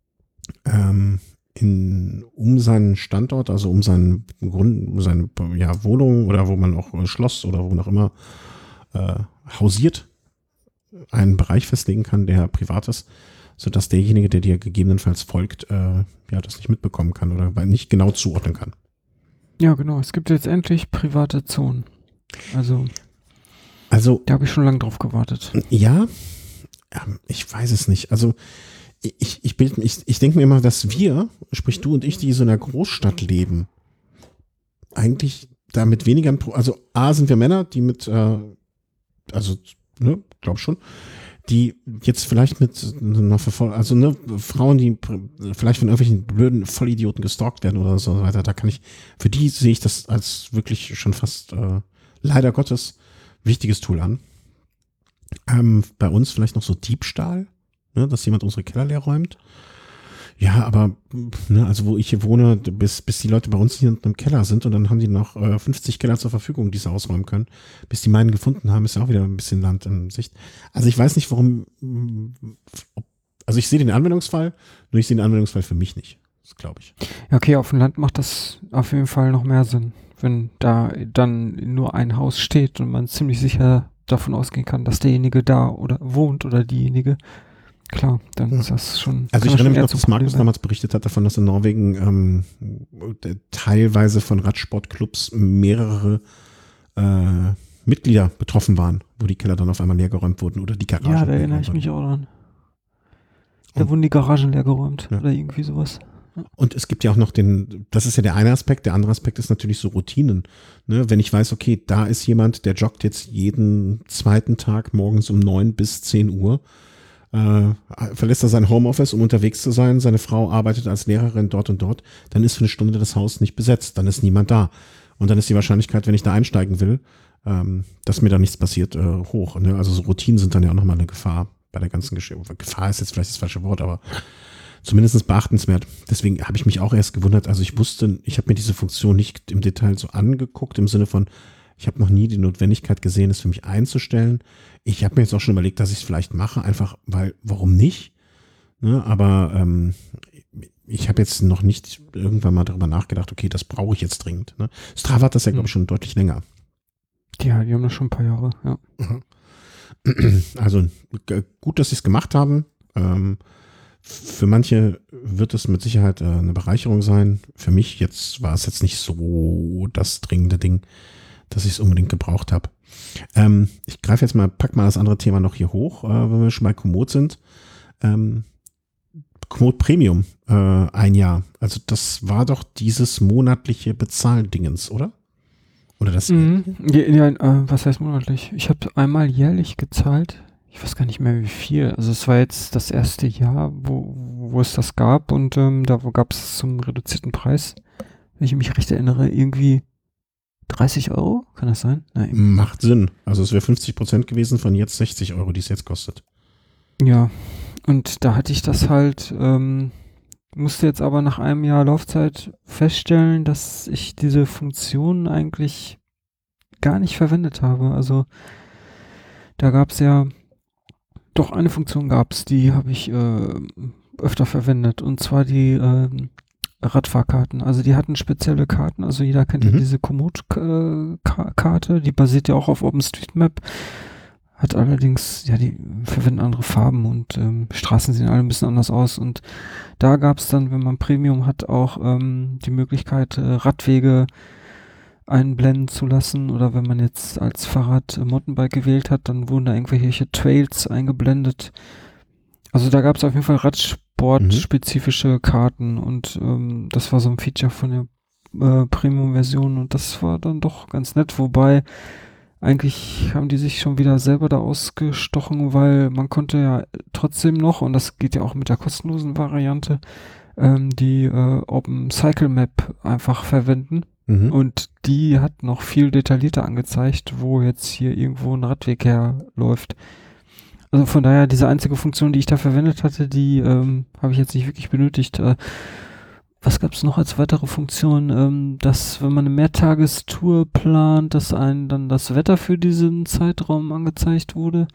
um seinen Standort, also um seine Wohnung oder wo man auch Schloss oder wo noch immer hausiert, einen Bereich festlegen kann, der privat ist, sodass derjenige, der dir gegebenenfalls folgt, das nicht mitbekommen kann oder nicht genau zuordnen kann. Ja, genau. Es gibt jetzt endlich private Zonen. Also da habe ich schon lange drauf gewartet. Ja, ich weiß es nicht. Also ich denke mir immer, dass wir, sprich du und ich, die so in einer Großstadt leben, eigentlich damit weniger, also A, sind wir Männer, die mit, glaub schon, die jetzt vielleicht mit einer Frauen, die vielleicht von irgendwelchen blöden Vollidioten gestalkt werden oder so weiter, für die sehe ich das als wirklich schon fast, leider Gottes, wichtiges Tool an. Bei uns vielleicht noch so Diebstahl, ne, dass jemand unsere Keller leer räumt. Ja, aber also wo ich hier wohne, bis die Leute bei uns hier im Keller sind und dann haben die noch 50 Keller zur Verfügung, die sie ausräumen können. Bis die meinen gefunden haben, ist ja auch wieder ein bisschen Land in Sicht. Also ich weiß nicht, warum, also ich sehe den Anwendungsfall, nur ich sehe den Anwendungsfall für mich nicht. Das glaube ich. Ja, okay, auf dem Land macht das auf jeden Fall noch mehr Sinn, wenn da dann nur ein Haus steht und man ziemlich sicher davon ausgehen kann, dass derjenige da oder wohnt oder diejenige. Klar, dann ist das schon. Also ich erinnere mich noch, dass Markus damals berichtet hat davon, dass in Norwegen teilweise von Radsportclubs mehrere Mitglieder betroffen waren, wo die Keller dann auf einmal leergeräumt wurden oder die Garagen. Ja, da erinnere ich mich auch dran. Da wurden die Garagen leergeräumt oder irgendwie sowas. Und es gibt ja auch noch das ist ja der eine Aspekt, der andere Aspekt ist natürlich so Routinen. Ne? Wenn ich weiß, okay, da ist jemand, der joggt jetzt jeden zweiten Tag morgens um 9 bis 10 Uhr, verlässt er sein Homeoffice, um unterwegs zu sein, seine Frau arbeitet als Lehrerin dort und dort, dann ist für eine Stunde das Haus nicht besetzt, dann ist niemand da. Und dann ist die Wahrscheinlichkeit, wenn ich da einsteigen will, dass mir da nichts passiert, hoch. Ne? Also so Routinen sind dann ja auch nochmal eine Gefahr bei der ganzen Geschichte. Gefahr ist jetzt vielleicht das falsche Wort, aber zumindest beachtenswert. Deswegen habe ich mich auch erst gewundert. Also ich habe mir diese Funktion nicht im Detail so angeguckt, im Sinne von, ich habe noch nie die Notwendigkeit gesehen, es für mich einzustellen. Ich habe mir jetzt auch schon überlegt, dass ich es vielleicht mache, einfach weil, warum nicht? Ne? Aber ich habe jetzt noch nicht irgendwann mal darüber nachgedacht, okay, das brauche ich jetzt dringend. Ne? Strava hat das ja, glaube ich, schon deutlich länger. Ja, die haben das schon ein paar Jahre, ja. Also gut, dass sie es gemacht haben. Für manche wird es mit Sicherheit eine Bereicherung sein. Für mich war es jetzt nicht so das dringende Ding, dass ich es unbedingt gebraucht habe. Ich greife jetzt pack mal das andere Thema noch hier hoch, wenn wir schon bei Komoot sind. Komoot Premium, ein Jahr. Also das war doch dieses monatliche Bezahldingens, oder? Oder das? Was heißt monatlich? Ich habe einmal jährlich gezahlt. Ich weiß gar nicht mehr wie viel. Also es war jetzt das erste Jahr, wo es das gab und da gab es zum reduzierten Preis, wenn ich mich recht erinnere, irgendwie 30 Euro, kann das sein? Nein. Macht Sinn. Also es wäre 50% gewesen von jetzt 60 Euro, die es jetzt kostet. Ja, und da hatte ich das halt, musste jetzt aber nach einem Jahr Laufzeit feststellen, dass ich diese Funktion eigentlich gar nicht verwendet habe. Also da gab es ja doch eine Funktion die habe ich öfter verwendet, und zwar die Radfahrkarten. Also die hatten spezielle Karten, also jeder kennt ja diese Komoot-Karte, die basiert ja auch auf OpenStreetMap, hat allerdings, ja, die verwenden andere Farben und Straßen sehen alle ein bisschen anders aus und da gab es dann, wenn man Premium hat, auch die Möglichkeit, Radwege einblenden zu lassen oder wenn man jetzt als Fahrrad Mountainbike gewählt hat, dann wurden da irgendwelche Trails eingeblendet. Also da gab es auf jeden Fall Radsport-spezifische Karten und das war so ein Feature von der Premium-Version und das war dann doch ganz nett, wobei eigentlich haben die sich schon wieder selber da ausgestochen, weil man konnte ja trotzdem noch, und das geht ja auch mit der kostenlosen Variante, die Open Cycle Map einfach verwenden. Und die hat noch viel detaillierter angezeigt, wo jetzt hier irgendwo ein Radweg herläuft. Also von daher, diese einzige Funktion, die ich da verwendet hatte, die habe ich jetzt nicht wirklich benötigt. Was gab es noch als weitere Funktion? Dass, wenn man eine Mehrtagestour plant, dass einem dann das Wetter für diesen Zeitraum angezeigt wurde.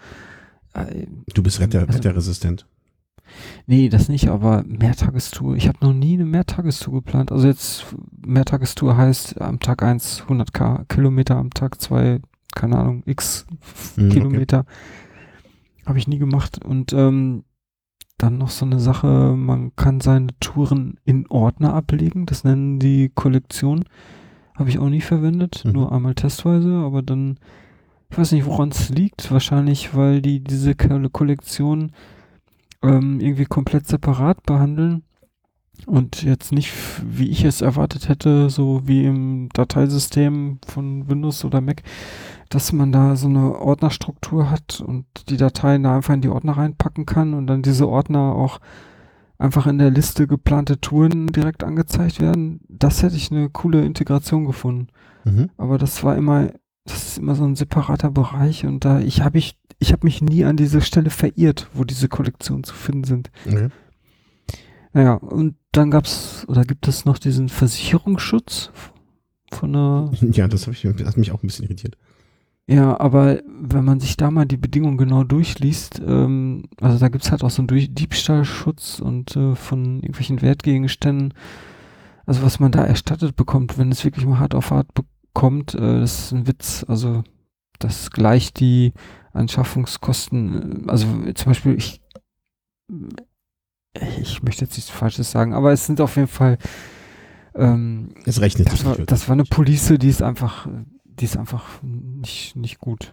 Du bist wetterresistent. Nee, das nicht, aber Mehrtagestour. Ich habe noch nie eine Mehrtagestour geplant. Also jetzt, Mehrtagestour heißt am Tag 1 100 Kilometer, am Tag 2, keine Ahnung, x Kilometer. Okay. Habe ich nie gemacht. Und dann noch so eine Sache, man kann seine Touren in Ordner ablegen. Das nennen die Kollektion. Habe ich auch nie verwendet, nur einmal testweise, aber dann, ich weiß nicht, woran es liegt. Wahrscheinlich, weil die diese Kollektion irgendwie komplett separat behandeln und jetzt nicht, wie ich es erwartet hätte, so wie im Dateisystem von Windows oder Mac, dass man da so eine Ordnerstruktur hat und die Dateien da einfach in die Ordner reinpacken kann und dann diese Ordner auch einfach in der Liste geplante Touren direkt angezeigt werden. Das hätte ich eine coole Integration gefunden. Aber das ist immer so ein separater Bereich und da ich habe mich nie an diese Stelle verirrt, wo diese Kollektionen zu finden sind. Okay. Naja, und dann gibt es noch diesen Versicherungsschutz von einer... Ja, das hat mich auch ein bisschen irritiert. Ja, aber wenn man sich da mal die Bedingungen genau durchliest, also da gibt es halt auch so einen Diebstahlschutz und von irgendwelchen Wertgegenständen, also was man da erstattet bekommt, wenn es wirklich mal hart auf hart kommt, das ist ein Witz, also das gleicht die Anschaffungskosten, also zum Beispiel, ich möchte jetzt nichts Falsches sagen, aber es sind auf jeden Fall es rechnet sich. Das war eine Police, die ist einfach nicht gut.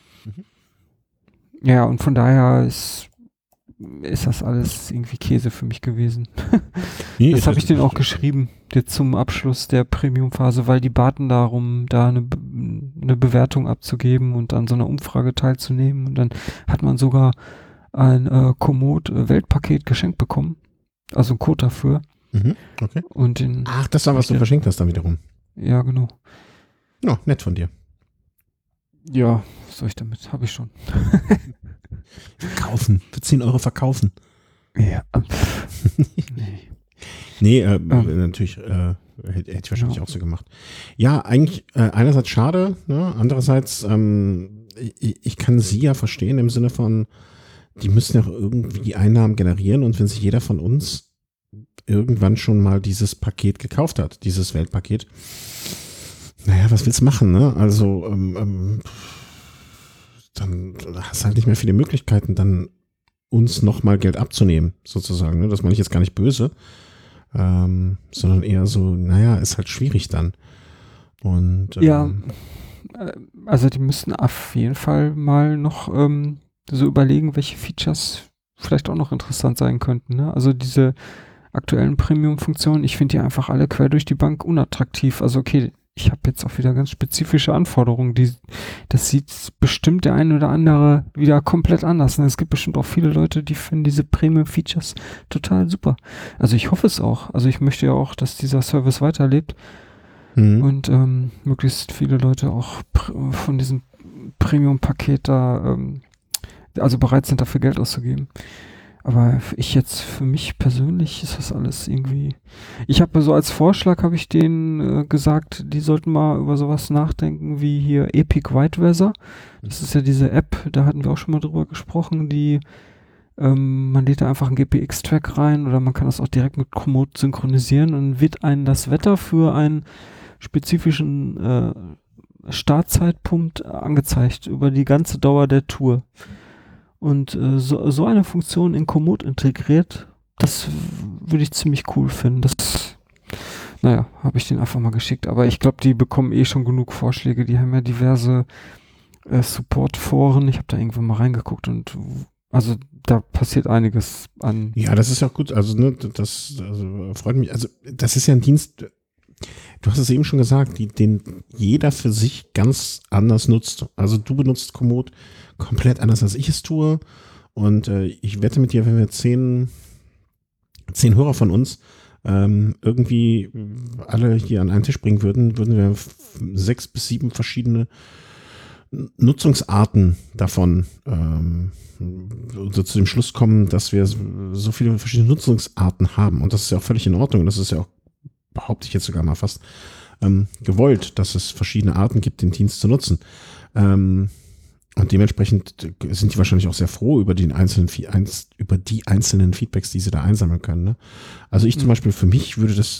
Ja, und von daher ist das alles irgendwie Käse für mich gewesen. Nee, das habe ich denen auch geschrieben, jetzt zum Abschluss der Premium-Phase, weil die baten darum, da eine Bewertung abzugeben und an so einer Umfrage teilzunehmen. Und dann hat man sogar ein Komoot-Weltpaket geschenkt bekommen. Also ein Code dafür. Okay. Und ach, das war, was du verschenkt hast dann wiederum. Ja, genau. Ja, nett von dir. Ja, was soll ich damit? Habe ich schon. Verkaufen. Für 10 Euro verkaufen. Ja. Nee, natürlich hätte ich wahrscheinlich auch so gemacht. Ja, eigentlich einerseits schade, ne? Andererseits ich kann sie ja verstehen im Sinne von, die müssen ja irgendwie die Einnahmen generieren und wenn sich jeder von uns irgendwann schon mal dieses Paket gekauft hat, dieses Weltpaket, naja, was willst du machen, ne? Also dann hast du halt nicht mehr viele Möglichkeiten, dann uns nochmal Geld abzunehmen, sozusagen. Ne? Das meine ich jetzt gar nicht böse, sondern eher so, naja, ist halt schwierig dann. Und ja, also die müssen auf jeden Fall mal noch so überlegen, welche Features vielleicht auch noch interessant sein könnten. Ne? Also diese aktuellen Premium-Funktionen, ich finde die einfach alle quer durch die Bank unattraktiv. Also okay, ich habe jetzt auch wieder ganz spezifische Anforderungen. Das sieht bestimmt der ein oder andere wieder komplett anders. Es gibt bestimmt auch viele Leute, die finden diese Premium-Features total super. Also ich hoffe es auch. Also ich möchte ja auch, dass dieser Service weiterlebt und möglichst viele Leute auch von diesem Premium-Paket da also bereit sind, dafür Geld auszugeben. Aber für mich persönlich ist das alles irgendwie, ich habe so als Vorschlag, habe ich denen gesagt, die sollten mal über sowas nachdenken wie hier Epic White Weather. Das ist ja diese App, da hatten wir auch schon mal drüber gesprochen, die Man lädt da einfach einen GPX-Track rein oder man kann das auch direkt mit Komoot synchronisieren und wird einem das Wetter für einen spezifischen Startzeitpunkt angezeigt über die ganze Dauer der Tour. Und so eine Funktion in Komoot integriert, das würde ich ziemlich cool finden. Das, naja, habe ich den einfach mal geschickt. Aber ich glaube, die bekommen eh schon genug Vorschläge. Die haben ja diverse Support-Foren. Ich habe da irgendwann mal reingeguckt und also da passiert einiges an. Ja, das ist ja auch gut. Also, ne, das freut mich. Also, das ist ja ein Dienst, du hast es eben schon gesagt, den jeder für sich ganz anders nutzt. Also, du benutzt Komoot komplett anders, als ich es tue. Und ich wette mit dir, wenn wir 10 Hörer von uns irgendwie alle hier an einen Tisch bringen würden wir 6 bis 7 verschiedene Nutzungsarten davon so zu dem Schluss kommen, dass wir so viele verschiedene Nutzungsarten haben. Und das ist ja auch völlig in Ordnung. Und das ist ja auch, behaupte ich jetzt sogar mal fast, gewollt, dass es verschiedene Arten gibt, den Dienst zu nutzen. Und dementsprechend sind die wahrscheinlich auch sehr froh über die einzelnen Feedbacks, die sie da einsammeln können. Ne? Also ich zum Beispiel, für mich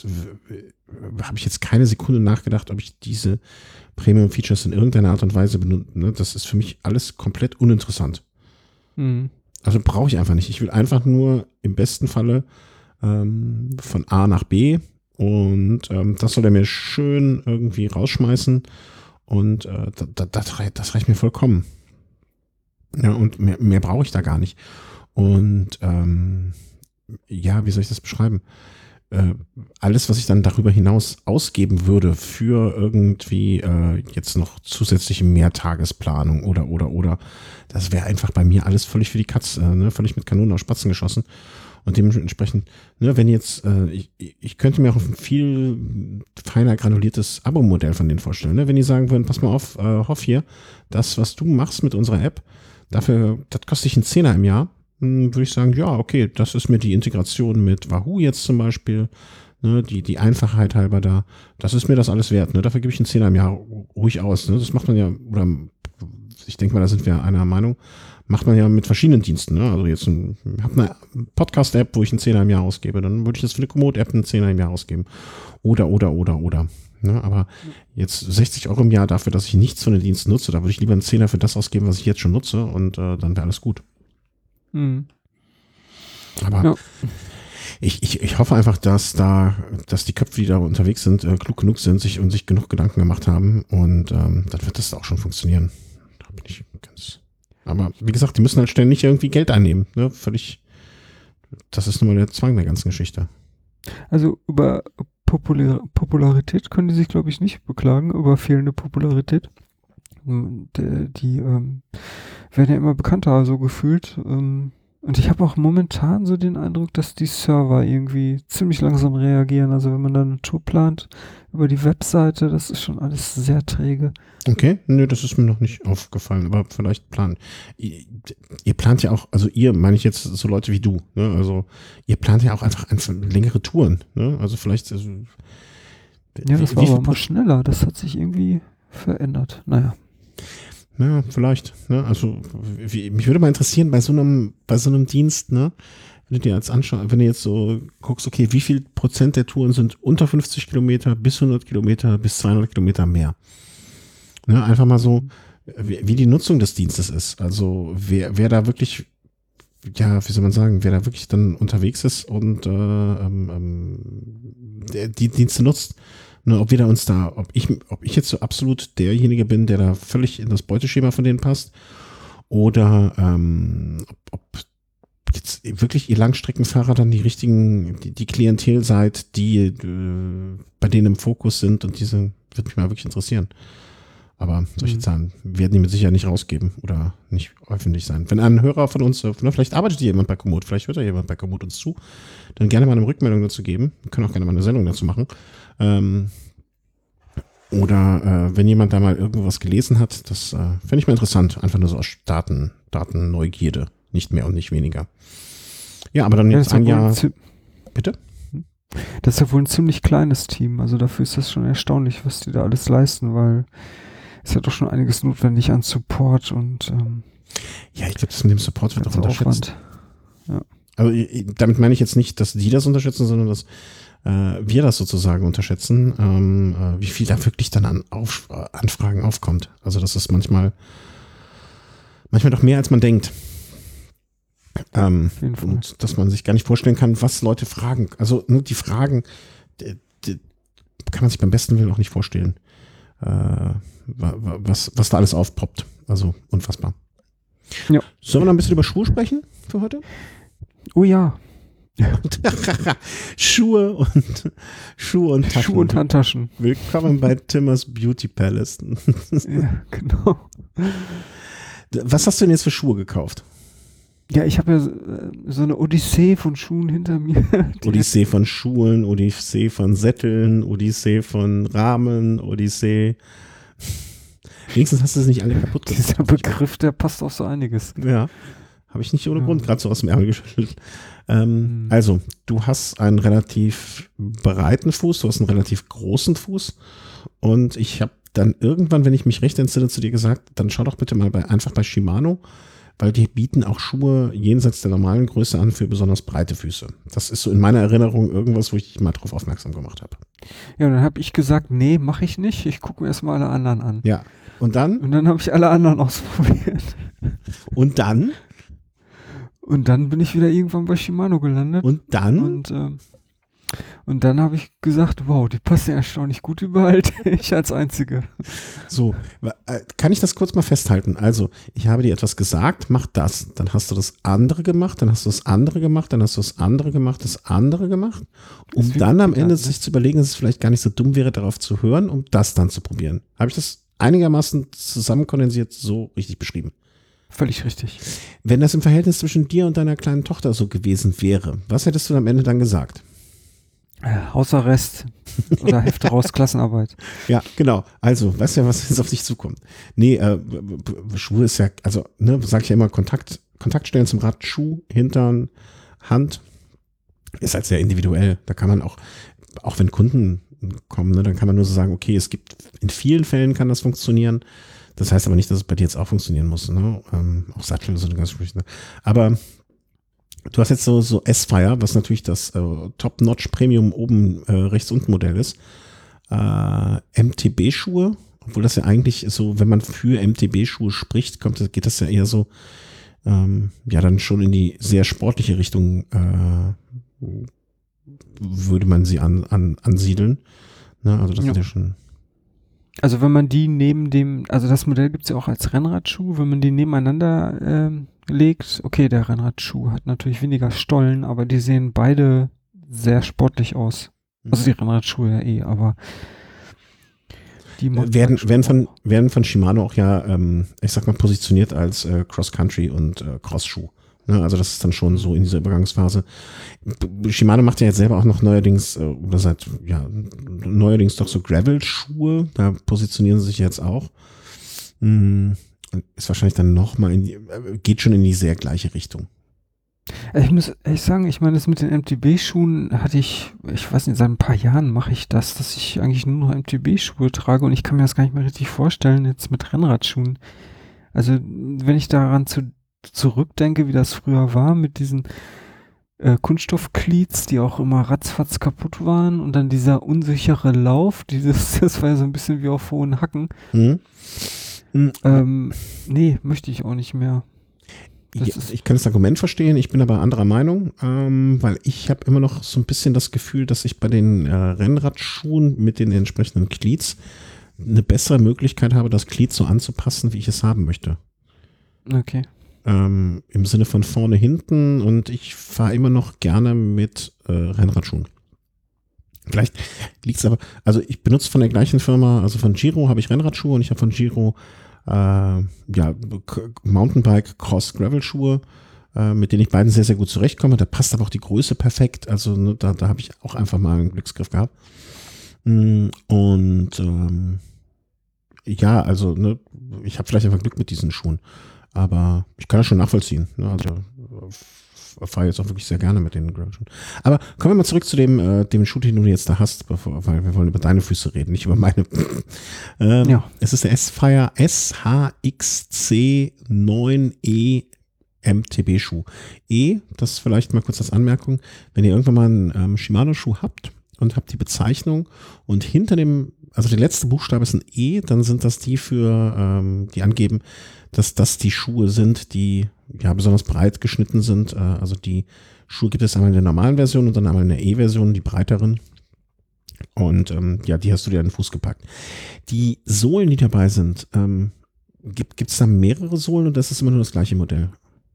habe ich jetzt keine Sekunde nachgedacht, ob ich diese Premium-Features in irgendeiner Art und Weise benutze. Ne? Das ist für mich alles komplett uninteressant. Also brauche ich einfach nicht. Ich will einfach nur im besten Falle von A nach B und das soll er mir schön irgendwie rausschmeißen und das reicht mir vollkommen. Ja, und mehr brauche ich da gar nicht. Und ja, wie soll ich das beschreiben? Alles, was ich dann darüber hinaus ausgeben würde für irgendwie jetzt noch zusätzliche Mehrtagesplanung oder, das wäre einfach bei mir alles völlig für die Katz, ne? Völlig mit Kanonen aus Spatzen geschossen. Und dementsprechend, ne, wenn jetzt, ich könnte mir auch ein viel feiner granuliertes Abo-Modell von denen vorstellen. Ne? Wenn die sagen würden, pass mal auf, Hoff hier, das, was du machst mit unserer App, dafür, das kostet dich einen Zehner im Jahr, würde ich sagen, ja, okay, das ist mir die Integration mit Wahoo jetzt zum Beispiel, ne, die Einfachheit halber da, das ist mir das alles wert, ne, dafür gebe ich einen Zehner im Jahr ruhig aus, ne, das macht man ja, oder ich denke mal, da sind wir einer Meinung, macht man ja mit verschiedenen Diensten, ne, also jetzt, ich habe eine Podcast-App, wo ich einen Zehner im Jahr ausgebe, dann würde ich jetzt für eine Komoot-App einen Zehner im Jahr ausgeben, oder. Ne, aber jetzt 60 Euro im Jahr dafür, dass ich nichts von den Diensten nutze, da würde ich lieber einen Zehner für das ausgeben, was ich jetzt schon nutze und dann wäre alles gut. Aber ja. Ich hoffe einfach, dass die Köpfe, die da unterwegs sind, klug genug sind und sich genug Gedanken gemacht haben und dann wird das auch schon funktionieren. Da bin ich ganz. Aber wie gesagt, die müssen halt ständig irgendwie Geld einnehmen. Ne? Völlig. Das ist nun mal der Zwang der ganzen Geschichte. Also über Popularität können die sich, glaube ich, nicht beklagen, über fehlende Popularität. Die werden ja immer bekannter, so gefühlt. Und ich habe auch momentan so den Eindruck, dass die Server irgendwie ziemlich langsam reagieren. Also wenn man dann eine Tour plant über die Webseite, das ist schon alles sehr träge. Okay, nö, das ist mir noch nicht aufgefallen, aber vielleicht planen. Ihr plant ja auch, also ihr, meine ich jetzt so Leute wie du, ne? Also ihr plant ja auch einfach längere Touren, ne? Also vielleicht. Also, ja, das war aber mal schneller, das hat sich irgendwie verändert. Naja. Ja, vielleicht. Ne? Also mich würde mal interessieren, bei so einem Dienst, ne, wenn du dir jetzt anschaust, wenn du jetzt so guckst, okay, wie viel Prozent der Touren sind unter 50 Kilometer, bis 100 Kilometer, bis 200 Kilometer mehr. Ne? Einfach mal so, wie die Nutzung des Dienstes ist. Also wer da wirklich, ja, wie soll man sagen, wer da wirklich dann unterwegs ist und die Dienste nutzt. Ne, ob ich jetzt so absolut derjenige bin, der da völlig in das Beuteschema von denen passt, oder ob jetzt wirklich ihr Langstreckenfahrer dann die Klientel seid, die bei denen im Fokus sind, und diese würde mich mal wirklich interessieren. Aber solche Zahlen werden die mit Sicherheit nicht rausgeben oder nicht öffentlich sein. Wenn ein Hörer von uns, vielleicht arbeitet jemand bei Komoot, vielleicht hört ja jemand bei Komoot uns zu, dann gerne mal eine Rückmeldung dazu geben. Wir können auch gerne mal eine Sendung dazu machen. Oder wenn jemand da mal irgendwas gelesen hat, das fände ich mal interessant. Einfach nur so aus Datenneugierde. Nicht mehr und nicht weniger. Ja, aber dann jetzt ein Jahr. Bitte? Das ist ja wohl ein ziemlich kleines Team. Also dafür ist das schon erstaunlich, was die da alles leisten, weil es ja doch schon einiges notwendig an Support und ja, ich glaube, das mit dem Support wird auch unterschätzt. Ja. Also damit meine ich jetzt nicht, dass die das unterschätzen, sondern dass wir das sozusagen unterschätzen, wie viel da wirklich dann an Anfragen aufkommt. Also das ist manchmal doch mehr, als man denkt. Und dass man sich gar nicht vorstellen kann, was Leute fragen. Also nur die Fragen, die kann man sich beim besten Willen auch nicht vorstellen, was da alles aufpoppt. Also unfassbar. Ja. Sollen wir noch ein bisschen über Schuhe sprechen für heute? Oh ja. Schuhe und Taschen. Schuhe und Handtaschen. Willkommen bei Timmers Beauty Palace. Ja, genau. Was hast du denn jetzt für Schuhe gekauft? Ja, ich habe ja so eine Odyssee von Schuhen hinter mir. Odyssee von Schuhen, Odyssee von Sätteln, Odyssee von Rahmen, Odyssee. Wenigstens hast du es nicht alle kaputt gemacht. Dieser Begriff, der passt auf so einiges. Ja, habe ich nicht ohne Grund gerade so aus dem Ärmel geschüttelt. Also, du hast einen relativ breiten Fuß, du hast einen relativ großen Fuß und ich habe dann irgendwann, wenn ich mich recht entsinne, zu dir gesagt, dann schau doch bitte mal einfach bei Shimano, weil die bieten auch Schuhe jenseits der normalen Größe an für besonders breite Füße. Das ist so in meiner Erinnerung irgendwas, wo ich dich mal drauf aufmerksam gemacht habe. Ja, und dann habe ich gesagt, nee, mache ich nicht. Ich gucke mir erstmal alle anderen an. Ja, und dann? Und dann habe ich alle anderen ausprobiert. Und dann? Und dann bin ich wieder irgendwann bei Shimano gelandet. Und dann? Und dann habe ich gesagt, wow, die passen ja erstaunlich gut überall. Ich als Einzige. So, kann ich das kurz mal festhalten? Also, ich habe dir etwas gesagt, mach das. Dann hast du das andere gemacht, dann hast du das andere gemacht, dann hast du das andere gemacht, das andere gemacht, um dann am Ende sich zu überlegen, dass es vielleicht gar nicht so dumm wäre, darauf zu hören, um das dann zu probieren. Habe ich das einigermaßen zusammenkondensiert so richtig beschrieben? Völlig richtig. Wenn das im Verhältnis zwischen dir und deiner kleinen Tochter so gewesen wäre, was hättest du am Ende dann gesagt? Hausarrest oder Hefte raus, Klassenarbeit. Ja, genau. Also, weißt du ja, was jetzt auf dich zukommt. Nee, Schuhe ist ja, also, ne, sag ich ja immer, Kontaktstellen zum Rad, Schuh, Hintern, Hand, ist halt sehr individuell. Da kann man auch wenn Kunden kommen, ne, dann kann man nur so sagen, okay, es gibt, in vielen Fällen kann das funktionieren. Das heißt aber nicht, dass es bei dir jetzt auch funktionieren muss, ne? Auch Sattel, so eine ganze Geschichte. Aber du hast jetzt so S-Fire, was natürlich das Top-Notch Premium oben rechts unten Modell ist. MTB-Schuhe, obwohl das ja eigentlich so, wenn man für MTB-Schuhe spricht, geht das ja eher so, ja, dann schon in die sehr sportliche Richtung würde man sie ansiedeln. Ne? Also das ist ja schon. Also wenn man die neben dem, also das Modell gibt es ja auch als Rennradschuh, wenn man die nebeneinander legt, okay, der Rennradschuh hat natürlich weniger Stollen, aber die sehen beide sehr sportlich aus. Also die Rennradschuhe ja eh, aber die werden von Shimano auch ja, ich sag mal, positioniert als Cross-Country und Cross-Schuh. Ne? Also das ist dann schon so in dieser Übergangsphase. Shimano macht ja jetzt selber auch noch neuerdings doch so Gravel-Schuhe. Da positionieren sie sich jetzt auch. Ist wahrscheinlich dann nochmal geht schon in die sehr gleiche Richtung. Ich muss ehrlich sagen, ich meine, das mit den MTB-Schuhen hatte ich weiß nicht, seit ein paar Jahren mache ich das, dass ich eigentlich nur noch MTB-Schuhe trage und ich kann mir das gar nicht mehr richtig vorstellen, jetzt mit Rennradschuhen. Also, wenn ich daran zurückdenke, wie das früher war, mit diesen Kunststoff-Cleats, die auch immer ratzfatz kaputt waren und dann dieser unsichere Lauf, das war ja so ein bisschen wie auf hohen Hacken. Nee, möchte ich auch nicht mehr. Ich kann das Argument verstehen, ich bin aber anderer Meinung, weil ich habe immer noch so ein bisschen das Gefühl, dass ich bei den Rennradschuhen mit den entsprechenden Cleats eine bessere Möglichkeit habe, das Cleat so anzupassen, wie ich es haben möchte. Okay. Im Sinne von vorne, hinten und ich fahre immer noch gerne mit Rennradschuhen. Vielleicht liegt es aber, also ich benutze von der gleichen Firma, also von Giro habe ich Rennradschuhe und ich habe von Giro Mountainbike Cross Gravel Schuhe, mit denen ich beiden sehr, sehr gut zurechtkomme. Da passt aber auch die Größe perfekt. Also ne, da habe ich auch einfach mal einen Glücksgriff gehabt. Und ja, also ne, ich habe vielleicht einfach Glück mit diesen Schuhen. Aber ich kann das schon nachvollziehen. Ne? Also fahre jetzt auch wirklich sehr gerne mit den Gravel-Schuhen. Aber kommen wir mal zurück zu dem Schuh, den du jetzt da hast, weil wir wollen über deine Füße reden, nicht über meine. Es ist der S-Fire SHXC9E MTB-Schuh. Das vielleicht mal kurz als Anmerkung, wenn ihr irgendwann mal einen Shimano-Schuh habt und habt die Bezeichnung und hinter dem, also der letzte Buchstabe ist ein E, dann sind das die die angeben, dass das die Schuhe sind, die ja besonders breit geschnitten sind. Also die Schuhe gibt es einmal in der normalen Version und dann einmal in der E-Version, die breiteren. Und die hast du dir an den Fuß gepackt. Die Sohlen, die dabei sind, gibt es da mehrere Sohlen und das ist immer nur das gleiche Modell?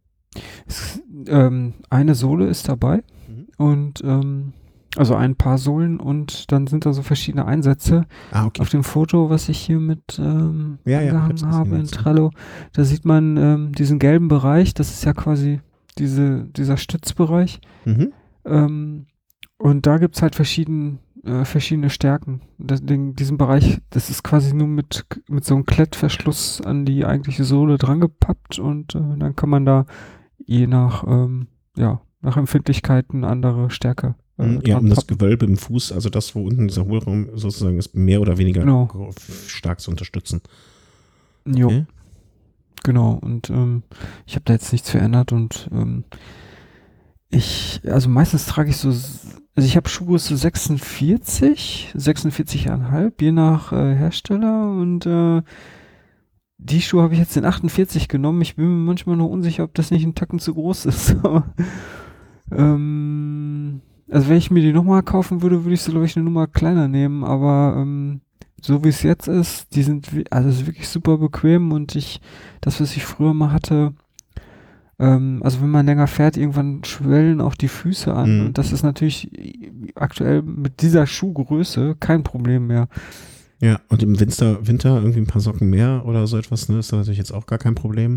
Eine Sohle ist dabei und also ein paar Sohlen und dann sind da so verschiedene Einsätze. Okay. Auf dem Foto, was ich hier mit angehangen habe in Trello, da sieht man diesen gelben Bereich, das ist ja quasi dieser Stützbereich. Und da gibt es halt verschiedene Stärken. Diesen Bereich, das ist quasi nur mit so einem Klettverschluss an die eigentliche Sohle dran gepappt und dann kann man da je nach Empfindlichkeiten andere Stärke um das Gewölbe im Fuß, also das, wo unten dieser Hohlraum sozusagen ist, mehr oder weniger stark zu unterstützen. Jo. Okay. Genau, und ich habe da jetzt nichts verändert und meistens trage ich ich habe Schuhgröße 46,5, je nach Hersteller und die Schuhe habe ich jetzt in 48 genommen. Ich bin mir manchmal noch unsicher, ob das nicht ein Tacken zu groß ist. Also wenn ich mir die nochmal kaufen würde, würde ich sie, glaube ich, eine Nummer kleiner nehmen, aber so wie es jetzt ist, die sind es ist wirklich super bequem und das, was ich früher mal hatte, also wenn man länger fährt, irgendwann schwellen auch die Füße an und das ist natürlich aktuell mit dieser Schuhgröße kein Problem mehr. Ja, und im Winter irgendwie ein paar Socken mehr oder so etwas, ne, ist natürlich jetzt auch gar kein Problem.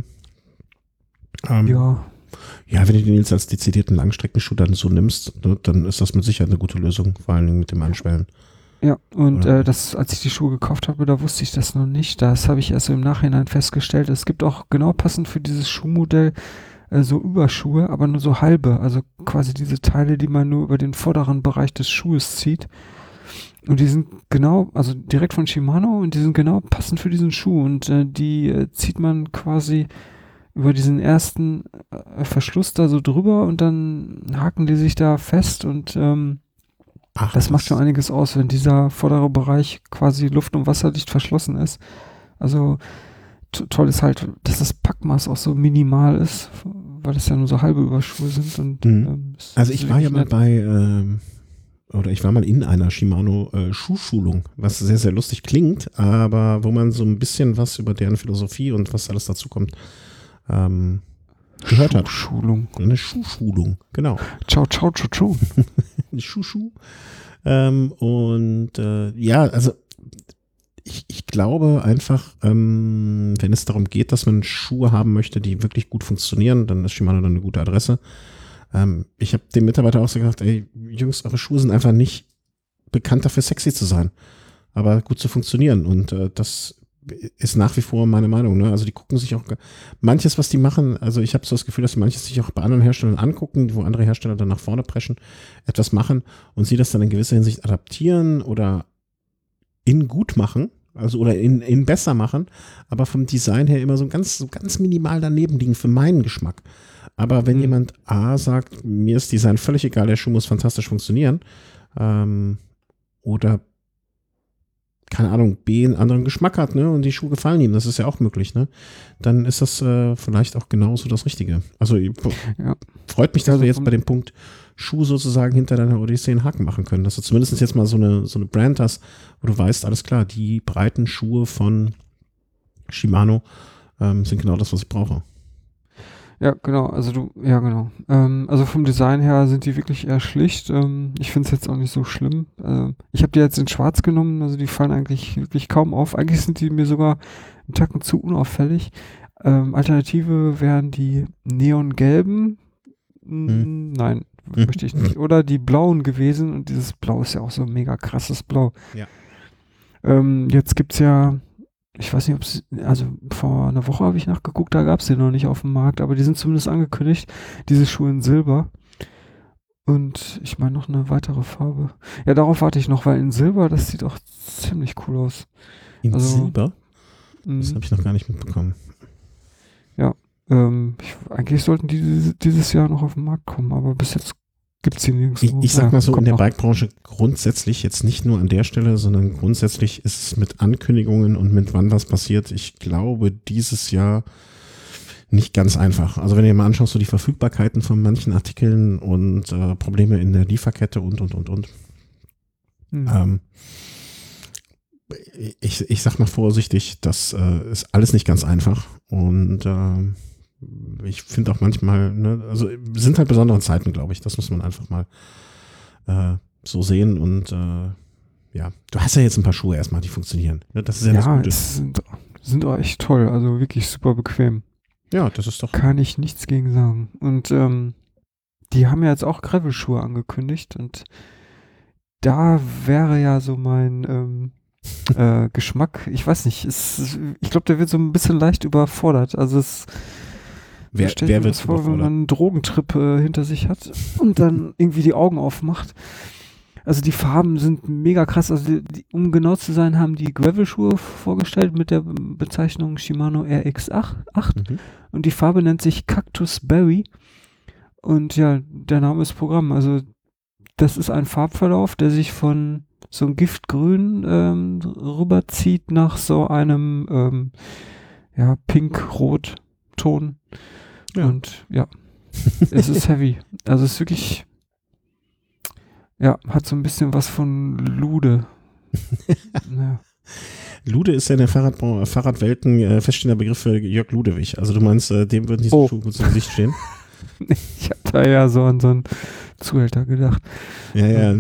Ja, wenn du den jetzt als dezidierten Langstreckenschuh dann so nimmst, ne, dann ist das mit Sicherheit eine gute Lösung, vor allen Dingen mit dem Anschwellen. Ja, und als ich die Schuhe gekauft habe, da wusste ich das noch nicht. Das habe ich erst so im Nachhinein festgestellt. Es gibt auch genau passend für dieses Schuhmodell so Überschuhe, aber nur so halbe. Also quasi diese Teile, die man nur über den vorderen Bereich des Schuhes zieht. Und die sind genau, also direkt von Shimano und die sind genau passend für diesen Schuh. Und die zieht man quasi über diesen ersten Verschluss da so drüber und dann haken die sich da fest und das macht schon einiges aus, wenn dieser vordere Bereich quasi luft- und wasserdicht verschlossen ist. Also toll ist halt, dass das Packmaß auch so minimal ist, weil das ja nur so halbe Überschuhe sind. Und, also ich war ja mal ich war mal in einer Shimano Schuhschulung, was sehr, sehr lustig klingt, aber wo man so ein bisschen was über deren Philosophie und was alles dazu kommt, gehört hat. Eine Schuhschulung, genau. Ciao, ciao, ciao, ciao. Schuh. Also ich glaube einfach, wenn es darum geht, dass man Schuhe haben möchte, die wirklich gut funktionieren, dann ist Shimano dann eine gute Adresse. Ich habe dem Mitarbeiter auch so gesagt, ey, Jungs, eure Schuhe sind einfach nicht bekannt dafür, sexy zu sein, aber gut zu funktionieren und das ist nach wie vor meine Meinung, ne? Also die gucken sich auch manches, was die machen, also ich habe so das Gefühl, dass manches sich auch bei anderen Herstellern angucken, wo andere Hersteller dann nach vorne preschen, etwas machen und sie das dann in gewisser Hinsicht adaptieren oder in gut machen, also oder in besser machen, aber vom Design her immer so ganz minimal daneben liegen für meinen Geschmack. Aber wenn jemand A sagt, mir ist Design völlig egal, der Schuh muss fantastisch funktionieren, oder keine Ahnung, B einen anderen Geschmack hat, ne, und die Schuhe gefallen ihm, das ist ja auch möglich, ne, dann ist das vielleicht auch genauso das Richtige. Also freut mich, dass wir jetzt bei dem Punkt Schuh sozusagen hinter deiner Odyssee einen Haken machen können, dass du zumindest jetzt mal so eine Brand hast, wo du weißt, alles klar, die breiten Schuhe von Shimano sind genau das, was ich brauche. Ja, genau, also vom Design her sind die wirklich eher schlicht. Ich finde es jetzt auch nicht so schlimm. Ich habe die jetzt in schwarz genommen, also die fallen eigentlich wirklich kaum auf. Eigentlich sind die mir sogar einen Tacken zu unauffällig. Alternative wären die neongelben. Nein, möchte ich nicht. Oder die blauen gewesen und dieses Blau ist ja auch so ein mega krasses Blau. Ja. Jetzt gibt's ja, ich weiß nicht, also vor einer Woche habe ich nachgeguckt, da gab es die noch nicht auf dem Markt, aber die sind zumindest angekündigt, diese Schuhe in Silber. Und ich meine noch eine weitere Farbe. Ja, darauf warte ich noch, weil in Silber, das sieht auch ziemlich cool aus. In Silber? Das habe ich noch gar nicht mitbekommen. Ja, eigentlich Eigentlich sollten die dieses Jahr noch auf den Markt kommen, aber bis jetzt gibt es die nirgendwo. Ich sag mal so, in der noch. Bike-Branche grundsätzlich, jetzt nicht nur an der Stelle, sondern grundsätzlich ist es mit Ankündigungen und mit wann was passiert, ich glaube, dieses Jahr nicht ganz einfach. Also wenn du dir mal anschaust, so die Verfügbarkeiten von manchen Artikeln und Probleme in der Lieferkette und. Ich sag mal vorsichtig, das ist alles nicht ganz einfach und ich finde auch manchmal, ne, also sind halt besondere Zeiten, glaube ich, das muss man einfach mal so sehen und ja, du hast ja jetzt ein paar Schuhe erstmal, die funktionieren. Ne? Das ist ja das Gute. Sind auch echt toll, also wirklich super bequem. Ja, das ist doch. Kann ich nichts gegen sagen. Und die haben ja jetzt auch Gravel-Schuhe angekündigt und da wäre ja so mein Geschmack, ich weiß nicht, ich glaube, der wird so ein bisschen leicht überfordert. Also Wer wird vor, wenn man einen Drogentrip hinter sich hat und dann irgendwie die Augen aufmacht. Also die Farben sind mega krass. Also um genau zu sein, haben die Gravel-Schuhe vorgestellt mit der Bezeichnung Shimano RX8 und die Farbe nennt sich Cactus Berry und ja, der Name ist Programm. Also das ist ein Farbverlauf, der sich von so einem Giftgrün rüberzieht nach so einem Pink-Rot-Ton. Ja. Und ja, es ist heavy. Also es ist wirklich, ja, hat so ein bisschen was von Lude. Ja. Lude ist ja in der Fahrradwelten feststehender Begriff für Jörg Ludewig. Also du meinst, dem würden diese Schuhe gut zu Gesicht stehen? Ich habe da ja so an so einen Zuhälter gedacht. Ja,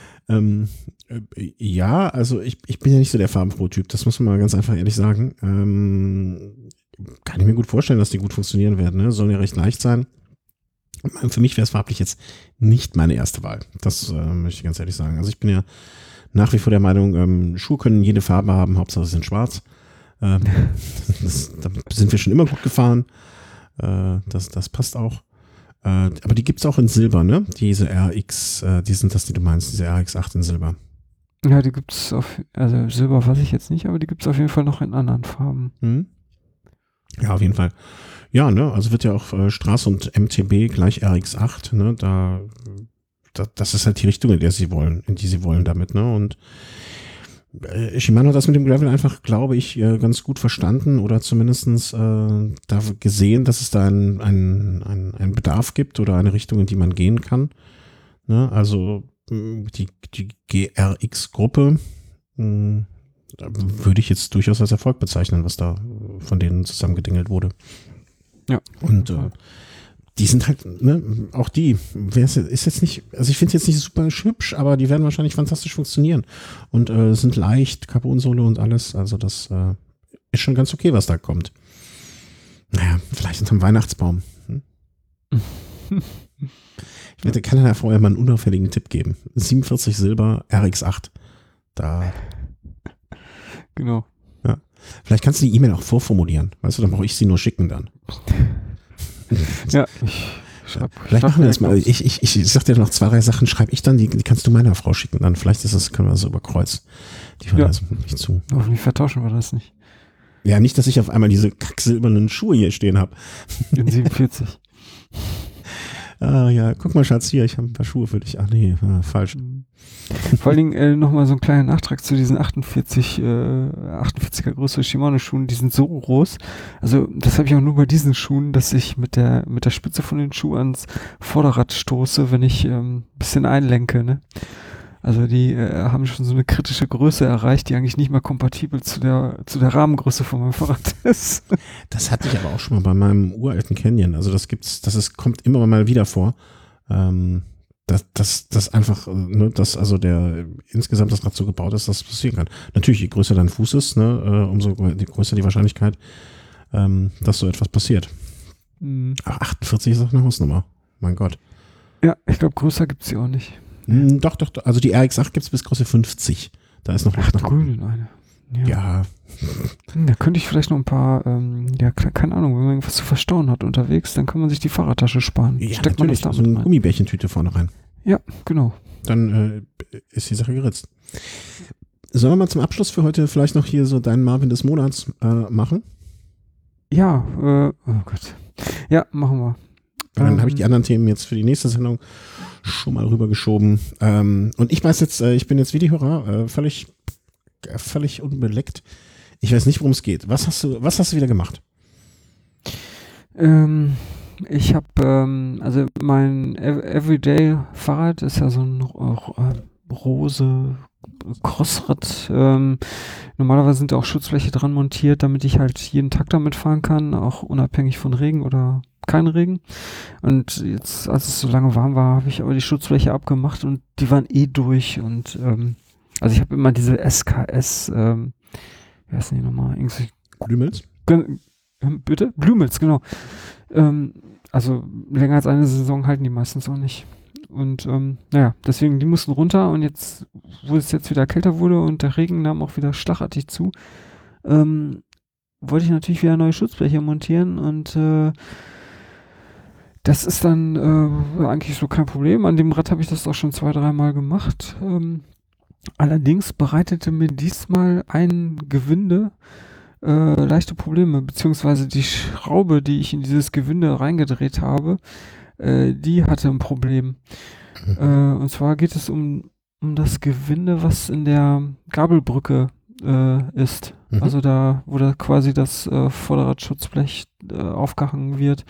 ja, also ich bin ja nicht so der Farbenfroh-Typ, das muss man mal ganz einfach ehrlich sagen. Kann ich mir gut vorstellen, dass die gut funktionieren werden. Ne? Sollen ja recht leicht sein. Für mich wäre es farblich jetzt nicht meine erste Wahl. Das möchte ich ganz ehrlich sagen. Also ich bin ja nach wie vor der Meinung, Schuhe können jede Farbe haben, Hauptsache sie sind schwarz. Da sind wir schon immer gut gefahren. Das passt auch. Aber die gibt es auch in Silber, ne? Diese RX, die sind das, die du meinst, diese RX8 in Silber. Ja, die gibt es also Silber weiß ich jetzt nicht, aber die gibt es auf jeden Fall noch in anderen Farben. Ja, auf jeden Fall. Ja, ne, also wird ja auch Straße und MTB gleich RX8, ne, das ist halt die Richtung, in die sie wollen damit, ne, und Shimano hat das mit dem Gravel einfach, glaube ich, ganz gut verstanden oder zumindest da gesehen, dass es da einen Bedarf gibt oder eine Richtung, in die man gehen kann. Ne? Also die GRX-Gruppe würde ich jetzt durchaus als Erfolg bezeichnen, was da von denen zusammengedingelt wurde. Ja. Und die sind halt, ne, auch die, ist jetzt nicht, also ich finde es jetzt nicht super hübsch, aber die werden wahrscheinlich fantastisch funktionieren und sind leicht, Carbonsohle und alles, also das ist schon ganz okay, was da kommt. Naja, vielleicht unterm Weihnachtsbaum. Ich kann ja vorher mal einen unauffälligen Tipp geben. 47 Silber, RX8. Da. Genau. Ja. Vielleicht kannst du die E-Mail auch vorformulieren, weißt du, dann brauche ich sie nur schicken dann. Ja, vielleicht machen wir das mal. Ich sag dir noch 2, 3 Sachen, schreibe ich dann, die kannst du meiner Frau schicken. Dann vielleicht können wir das über Kreuz. Die hören also nicht zu. Hoffentlich vertauschen wir das nicht. Ja, nicht, dass ich auf einmal diese kacksilbernen Schuhe hier stehen habe. In 47. Ja, guck mal, Schatz, hier, ich habe ein paar Schuhe für dich. Ach nee, falsch. Vor allen Dingen nochmal so einen kleinen Nachtrag zu diesen 48er Größe Shimano-Schuhen, die sind so groß. Also das habe ich auch nur bei diesen Schuhen, dass ich mit der Spitze von den Schuhen ans Vorderrad stoße, wenn ich ein bisschen einlenke. Ne? Also die haben schon so eine kritische Größe erreicht, die eigentlich nicht mehr kompatibel zu der Rahmengröße von meinem Fahrrad ist. Das hatte ich aber auch schon mal bei meinem uralten Canyon. Also kommt immer mal wieder vor. Das einfach, ne, dass also insgesamt das Rad so gebaut ist, dass das passieren kann. Natürlich, je größer dein Fuß ist, ne, umso größer die Wahrscheinlichkeit, dass so etwas passiert. Ach, 48 ist auch eine Hausnummer. Mein Gott. Ja, ich glaube, größer gibt es die auch nicht. Doch. Also die RX8 gibt es bis Größe 50. Da ist noch Luft nach grün eine. Ja. Da könnte ich vielleicht noch ein paar, keine Ahnung, wenn man irgendwas zu verstauen hat unterwegs, dann kann man sich die Fahrradtasche sparen. Ja, steckt natürlich, man das so eine Gummibärchentüte vorne rein. Ja, genau. Dann ist die Sache geritzt. Sollen wir mal zum Abschluss für heute vielleicht noch hier so deinen Marvin des Monats machen? Ja, oh Gott. Ja, machen wir. Dann habe ich die anderen Themen jetzt für die nächste Sendung schon mal rübergeschoben. Und ich weiß jetzt, ich bin jetzt wie die Hörer, völlig unbeleckt. Ich weiß nicht, worum es geht. Was hast du wieder gemacht? Ich habe, also mein Everyday-Fahrrad ist ja so ein Rose Crossrad. Normalerweise sind da auch Schutzbleche dran montiert, damit ich halt jeden Tag damit fahren kann, auch unabhängig von Regen oder kein Regen. Und jetzt, als es so lange warm war, habe ich aber die Schutzbleche abgemacht und die waren durch. Und also ich habe immer diese SKS, wie heißen die nochmal? Blümels? Bitte? Blümels, genau. Also länger als eine Saison halten die meistens auch nicht. Und naja, deswegen, die mussten runter und jetzt, wo es jetzt wieder kälter wurde und der Regen nahm auch wieder schlagartig zu, wollte ich natürlich wieder neue Schutzbleche montieren und das ist dann eigentlich so kein Problem. An dem Rad habe ich das auch schon 2-3 Mal gemacht. Allerdings bereitete mir diesmal ein Gewinde leichte Probleme, beziehungsweise die Schraube, die ich in dieses Gewinde reingedreht habe, die hatte ein Problem. Und zwar geht es um das Gewinde, was in der Gabelbrücke ist. Also da, wo da quasi das Vorderradschutzblech aufgehangen wird.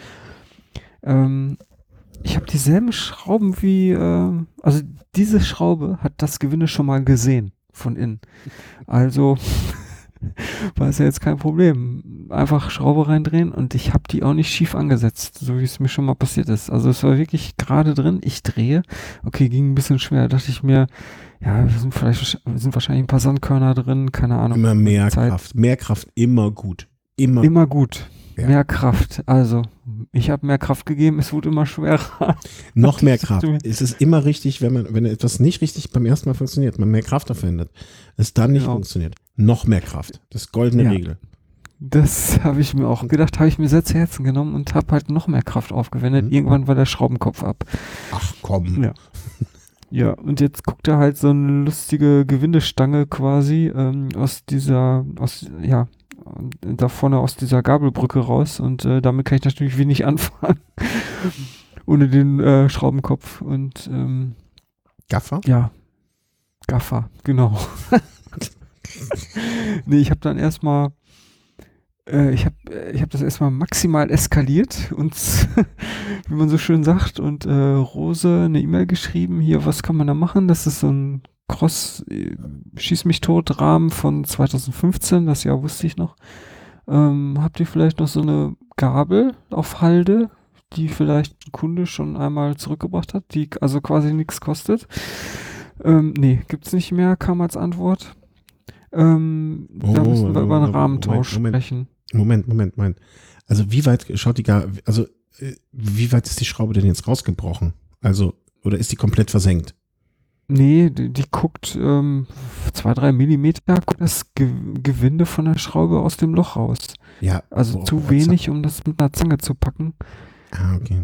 Ich habe dieselben Schrauben wie, also diese Schraube hat das Gewinde schon mal gesehen von innen. Also war es ja jetzt kein Problem. Einfach Schraube reindrehen und ich habe die auch nicht schief angesetzt, so wie es mir schon mal passiert ist. Also es war wirklich gerade drin, ich drehe. Okay, ging ein bisschen schwer. Da dachte ich mir, ja, sind wahrscheinlich ein paar Sandkörner drin, keine Ahnung. Immer mehr Kraft. Mehr Kraft, immer gut. Immer gut. Ja. Mehr Kraft. Also, ich habe mehr Kraft gegeben, es wurde immer schwerer. Noch mehr Kraft. Es ist immer richtig, wenn etwas nicht richtig beim ersten Mal funktioniert, man mehr Kraft aufwendet, es dann nicht funktioniert. Noch mehr Kraft. Das ist goldene Regel. Das habe ich mir auch gedacht, habe ich mir sehr zu Herzen genommen und habe halt noch mehr Kraft aufgewendet. Irgendwann war der Schraubenkopf ab. Ach komm. Ja. Ja, und jetzt guckt er halt so eine lustige Gewindestange quasi da vorne aus dieser Gabelbrücke raus und damit kann ich natürlich wenig anfangen. Ohne den Schraubenkopf und Gaffer? Ja, Gaffer, genau. Nee, ich habe dann erstmal ich hab das erstmal maximal eskaliert und wie man so schön sagt und Rose eine E-Mail geschrieben, hier, was kann man da machen? Das ist so ein Schieß mich tot Rahmen von 2015, das Jahr wusste ich noch. Habt ihr vielleicht noch so eine Gabel auf Halde, die vielleicht ein Kunde schon einmal zurückgebracht hat, die also quasi nichts kostet? Nee, gibt's nicht mehr, kam als Antwort. Da müssen wir über einen Rahmentausch sprechen. Moment. Also wie weit schaut die Gabel, also wie weit ist die Schraube denn jetzt rausgebrochen? Also, oder ist die komplett versenkt? Nee, die guckt 2-3 Millimeter, guckt das Gewinde von der Schraube aus dem Loch raus. Ja. Also zu wenig, um das mit einer Zange zu packen. Ah, okay.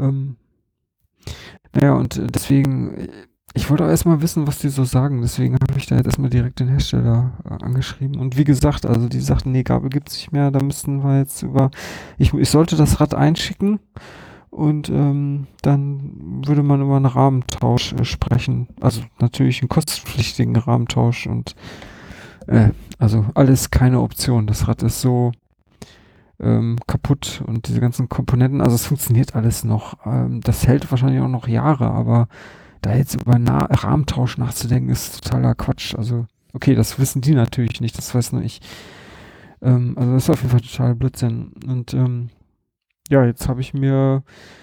Naja, und deswegen, ich wollte auch erstmal wissen, was die so sagen. Deswegen habe ich da jetzt erstmal direkt den Hersteller angeschrieben. Und wie gesagt, also die sagten, nee, Gabel gibt es nicht mehr. Da müssten wir jetzt ich sollte das Rad einschicken. Und dann würde man über einen Rahmentausch sprechen. Also natürlich einen kostenpflichtigen Rahmentausch und also alles keine Option. Das Rad ist so kaputt und diese ganzen Komponenten, also es funktioniert alles noch. Das hält wahrscheinlich auch noch Jahre, aber da jetzt über einen Rahmentausch nachzudenken, ist totaler Quatsch. Also okay, das wissen die natürlich nicht, das weiß nur ich. Also das ist auf jeden Fall total Blödsinn. Und ja, jetzt habe ich mir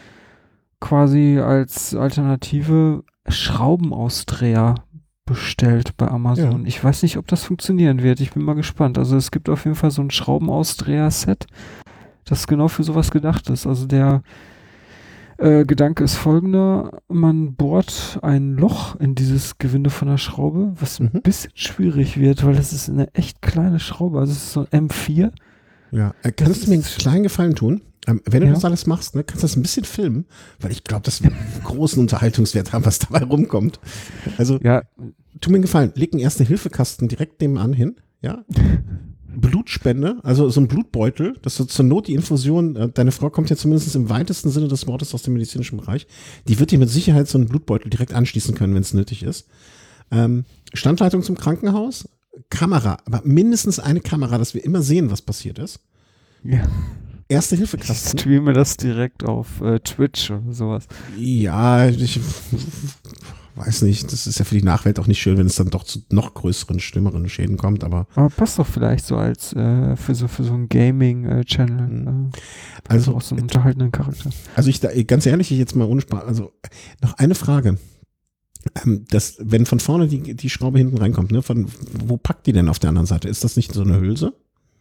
quasi als Alternative Schraubenausdreher bestellt bei Amazon. Ja. Ich weiß nicht, ob das funktionieren wird. Ich bin mal gespannt. Also es gibt auf jeden Fall so ein Schraubenausdreher-Set, das genau für sowas gedacht ist. Also der Gedanke ist folgender. Man bohrt ein Loch in dieses Gewinde von der Schraube, was ein bisschen schwierig wird, weil das ist eine echt kleine Schraube. Also es ist so ein M4. Ja, kannst du mir einen kleinen Gefallen tun? Wenn du das alles machst, ne, kannst du das ein bisschen filmen, weil ich glaube, das wird einen großen Unterhaltungswert haben, was dabei rumkommt. Also, tu mir einen Gefallen, leg einen Erste-Hilfe-Kasten direkt nebenan hin, ja? Blutspende, also so ein Blutbeutel, dass du zur Not die Infusion, deine Frau kommt ja zumindest im weitesten Sinne des Wortes aus dem medizinischen Bereich, die wird dir mit Sicherheit so einen Blutbeutel direkt anschließen können, wenn es nötig ist. Standleitung zum Krankenhaus, Kamera, aber mindestens eine Kamera, dass wir immer sehen, was passiert ist. Ja. Erste-Hilfe-Kasten. Ich streame das direkt auf Twitch oder sowas. Ja, ich weiß nicht, das ist ja für die Nachwelt auch nicht schön, wenn es dann doch zu noch größeren, schlimmeren Schäden kommt, aber passt doch vielleicht so als für so einen Gaming-Channel. Also auch so einen unterhaltenden Charakter. Also ganz ehrlich, jetzt mal ohne Spaß, also noch eine Frage. Wenn von vorne die Schraube hinten reinkommt, ne, wo packt die denn auf der anderen Seite? Ist das nicht so eine Hülse?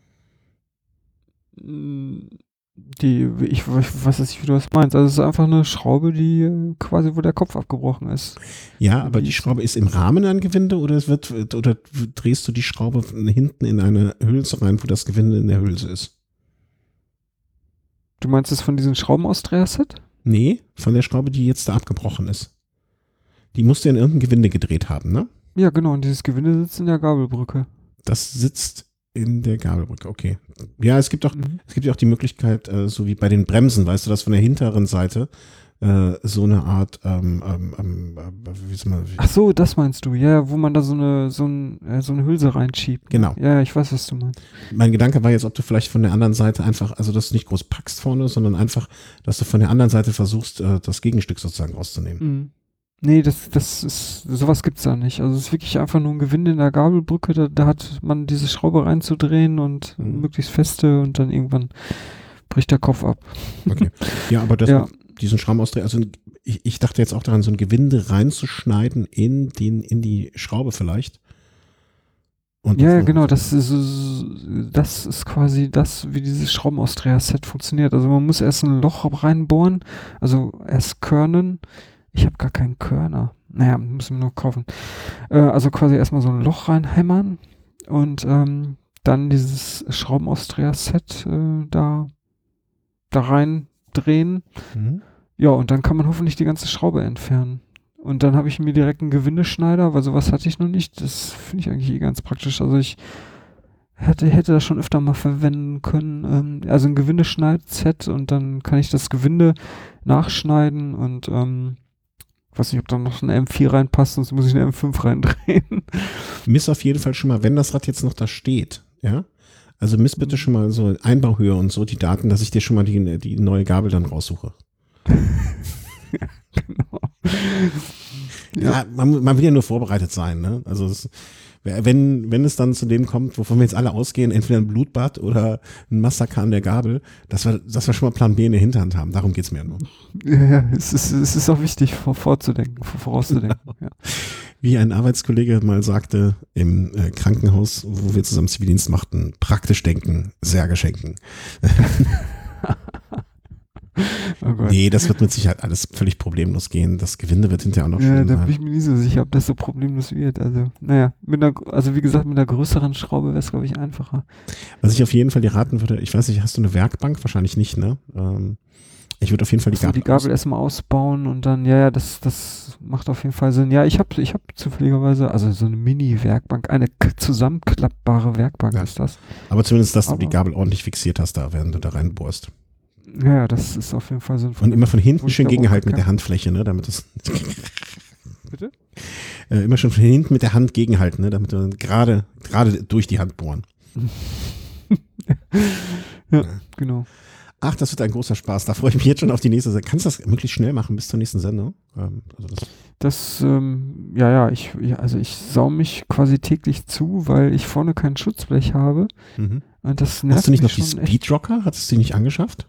Ich weiß nicht, wie du das meinst. Also es ist einfach eine Schraube, die quasi, wo der Kopf abgebrochen ist. Ja, aber die Schraube ist im Rahmen ein Gewinde oder drehst du die Schraube hinten in eine Hülse rein, wo das Gewinde in der Hülse ist? Du meinst es von diesem Schraubenausdreher-Set? Nee, von der Schraube, die jetzt da abgebrochen ist. Die musst du in irgendein Gewinde gedreht haben, ne? Ja, genau. Und dieses Gewinde sitzt in der Gabelbrücke. Das sitzt in der Gabelbrücke, okay. Ja, es gibt ja auch die Möglichkeit, so wie bei den Bremsen, weißt du, dass von der hinteren Seite so eine Art, Ach so, das meinst du, ja, wo man da so eine Hülse reinschiebt. Genau. Ja, ich weiß, was du meinst. Mein Gedanke war jetzt, ob du vielleicht von der anderen Seite einfach, also dass du nicht groß packst vorne, sondern einfach, dass du von der anderen Seite versuchst, das Gegenstück sozusagen rauszunehmen. Mhm. Nee, sowas gibt's da nicht. Also es ist wirklich einfach nur ein Gewinde in der Gabelbrücke, da hat man diese Schraube reinzudrehen und möglichst feste und dann irgendwann bricht der Kopf ab. Okay. Ja, aber diesen Schraubenausdreher, also ich dachte jetzt auch daran, so ein Gewinde reinzuschneiden in die Schraube vielleicht. Und ja, genau, das ist quasi das, wie dieses Schraubenausdreher-Set funktioniert. Also man muss erst ein Loch reinbohren, also erst körnen. Ich habe gar keinen Körner. Naja, müssen wir nur kaufen. Also quasi erstmal so ein Loch reinhämmern und dann dieses Schraubenausdreher-Set da reindrehen. Mhm. Ja, und dann kann man hoffentlich die ganze Schraube entfernen. Und dann habe ich mir direkt einen Gewindeschneider, weil sowas hatte ich noch nicht. Das finde ich eigentlich ganz praktisch. Also ich hätte das schon öfter mal verwenden können. Also ein Gewindeschneid-Set und dann kann ich das Gewinde nachschneiden und weiß nicht, ob da noch eine M4 reinpasst, sonst muss ich eine M5 reindrehen. Miss auf jeden Fall schon mal, wenn das Rad jetzt noch da steht, ja, also miss bitte schon mal so Einbauhöhe und so die Daten, dass ich dir schon mal die neue Gabel dann raussuche. Ja, genau. Ja, man will ja nur vorbereitet sein, ne? Also wenn es dann zu dem kommt, wovon wir jetzt alle ausgehen, entweder ein Blutbad oder ein Massaker an der Gabel, dass wir schon mal Plan B in der Hinterhand haben. Darum geht's mir ja nur. Ja, es ist auch wichtig, vorauszudenken. Ja. Wie ein Arbeitskollege mal sagte im Krankenhaus, wo wir zusammen Zivildienst machten, praktisch denken, Särge schenken. Oh Gott. Nee, das wird mit Sicherheit alles völlig problemlos gehen. Das Gewinde wird hinterher auch noch schön. Ja, da bin ich mir nicht so sicher, ob das so problemlos wird. Also, naja, wie gesagt, mit einer größeren Schraube wäre es, glaube ich, einfacher. Was ich auf jeden Fall dir raten würde, ich weiß nicht, hast du eine Werkbank? Wahrscheinlich nicht, ne? Ich würde auf jeden Fall die Gabel erstmal ausbauen und dann, das macht auf jeden Fall Sinn. Ja, ich hab zufälligerweise, also so eine Mini-Werkbank, eine zusammenklappbare Werkbank ist das. Aber zumindest, dass du die Gabel ordentlich fixiert hast, während du da reinbohrst. Ja, das ist auf jeden Fall sinnvoll. Und immer von hinten schön gegenhalten mit der Handfläche, ne, damit es. Bitte? Immer schon von hinten mit der Hand gegenhalten, ne, damit du gerade durch die Hand bohren. Ja, genau. Ach, das wird ein großer Spaß. Da freue ich mich jetzt schon auf die nächste Sendung. Kannst du das möglichst schnell machen bis zur nächsten Sendung? Ich saue mich quasi täglich zu, weil ich vorne kein Schutzblech habe. Mhm. Und das nervt. Hast du nicht noch die Speedrocker? Hattest du die nicht angeschafft?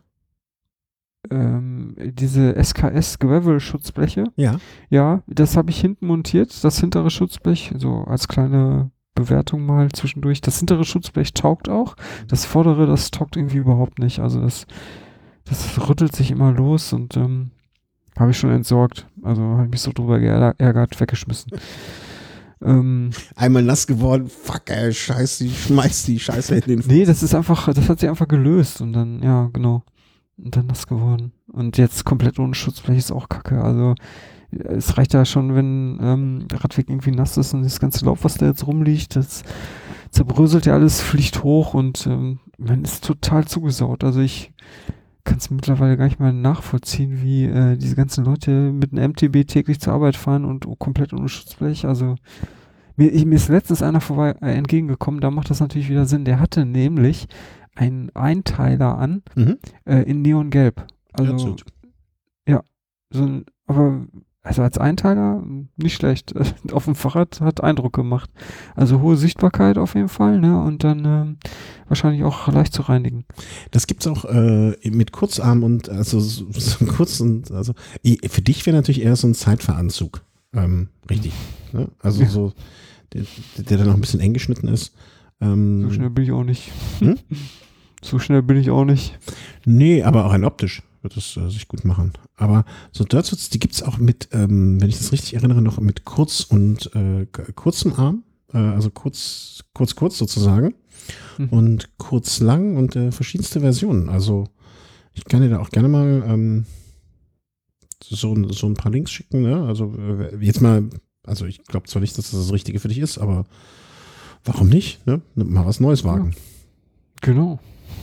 Diese SKS Gravel-Schutzbleche. Ja. Ja, das habe ich hinten montiert, das hintere Schutzblech, so als kleine Bewertung mal zwischendurch. Das hintere Schutzblech taugt auch. Das vordere, das taugt irgendwie überhaupt nicht. Also das rüttelt sich immer los und habe ich schon entsorgt. Also habe ich mich so drüber geärgert, weggeschmissen. Einmal nass geworden, fuck ey, scheiße, ich schmeiß die Scheiße in den Fuß. Nee, das hat sich einfach gelöst und dann, ja, genau. Und dann nass geworden. Und jetzt komplett ohne Schutzblech ist auch kacke. Also es reicht ja schon, wenn der Radweg irgendwie nass ist und das ganze Laub, was da jetzt rumliegt, zerbröselt ja alles, fliegt hoch und man ist total zugesaut. Also ich kann es mittlerweile gar nicht mehr nachvollziehen, wie diese ganzen Leute mit einem MTB täglich zur Arbeit fahren und komplett ohne Schutzblech. Also mir ist letztens einer entgegengekommen, da macht das natürlich wieder Sinn. Der hatte nämlich einen Einteiler an in Neongelb. Also ja, also als Einteiler nicht schlecht. Auf dem Fahrrad hat Eindruck gemacht. Also hohe Sichtbarkeit auf jeden Fall, ne? Und dann wahrscheinlich auch leicht zu reinigen. Das gibt's auch mit Kurzarm und also so kurz und also für dich wäre natürlich eher so ein Zeitfahranzug. Richtig. Ne? Also so der dann noch ein bisschen eng geschnitten ist. So schnell bin ich auch nicht. So schnell bin ich auch nicht. Nee, aber auch rein optisch wird es sich gut machen. Aber so Dirtsuits, die gibt es auch mit, wenn ich das richtig erinnere, noch mit kurz und kurzem Arm. Also kurz sozusagen. Und kurz lang und verschiedenste Versionen. Also ich kann dir da auch gerne mal so ein paar Links schicken. Ne? Also jetzt mal, also ich glaube zwar nicht, dass das Richtige für dich ist, aber warum nicht? Ne? Mal was Neues wagen. Ja. Genau.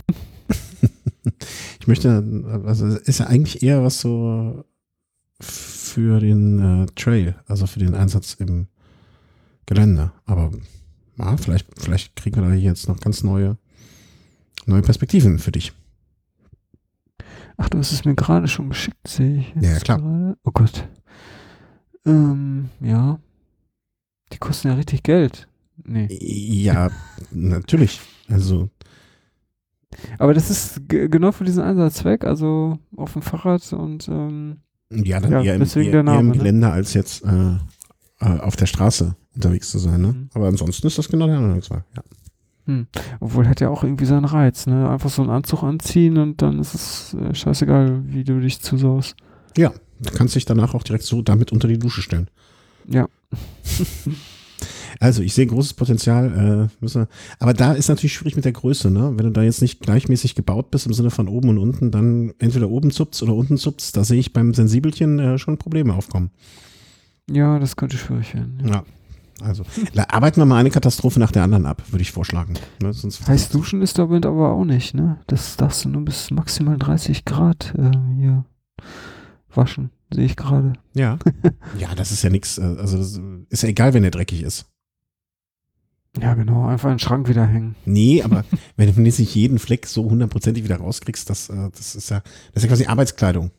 Ich möchte, also es ist ja eigentlich eher was so für den Trail, also für den Einsatz im Gelände. Aber vielleicht kriegen wir da jetzt noch ganz neue Perspektiven für dich. Ach, du hast es mir gerade schon geschickt, sehe ich. Ja, klar. Gerade. Oh Gott. Ja. Die kosten ja richtig Geld. Nee. Ja, natürlich. Also. Aber das ist genau für diesen Einsatzzweck, also auf dem Fahrrad und ja, dann eher deswegen der Name, im Gelände als jetzt auf der Straße unterwegs zu sein. Ne? Aber ansonsten ist das genau der Anwendungsfall. Ja. Obwohl hat ja auch irgendwie seinen Reiz, ne? Einfach so einen Anzug anziehen und dann ist es scheißegal, wie du dich zusaust. Ja, du kannst dich danach auch direkt so damit unter die Dusche stellen. Ja. Also ich sehe großes Potenzial, aber da ist natürlich schwierig mit der Größe, ne? Wenn du da jetzt nicht gleichmäßig gebaut bist im Sinne von oben und unten, dann entweder oben zupfst oder unten zupfst, da sehe ich beim Sensibelchen schon Probleme aufkommen. Ja, das könnte schwierig werden. Ja, also arbeiten wir mal eine Katastrophe nach der anderen ab, würde ich vorschlagen. Ne? Heiß duschen ist damit aber auch nicht, ne? Das darfst du nur bis maximal 30 Grad hier waschen, sehe ich gerade. Ja. Ja, das ist ja nichts, also das ist ja egal, wenn der dreckig ist. Ja, genau, einfach in den Schrank wieder hängen. Nee, aber wenn du nicht jeden Fleck so hundertprozentig wieder rauskriegst, das ist ja quasi Arbeitskleidung.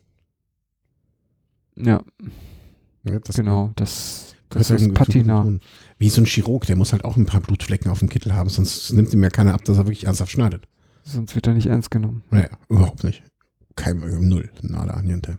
Ja. Das genau, das ist Patina. Wie so ein Chirurg, der muss halt auch ein paar Blutflecken auf dem Kittel haben, sonst nimmt ihm ja keiner ab, dass er wirklich ernsthaft schneidet. Sonst wird er nicht ernst genommen. Naja, überhaupt nicht. Null, nada, niente.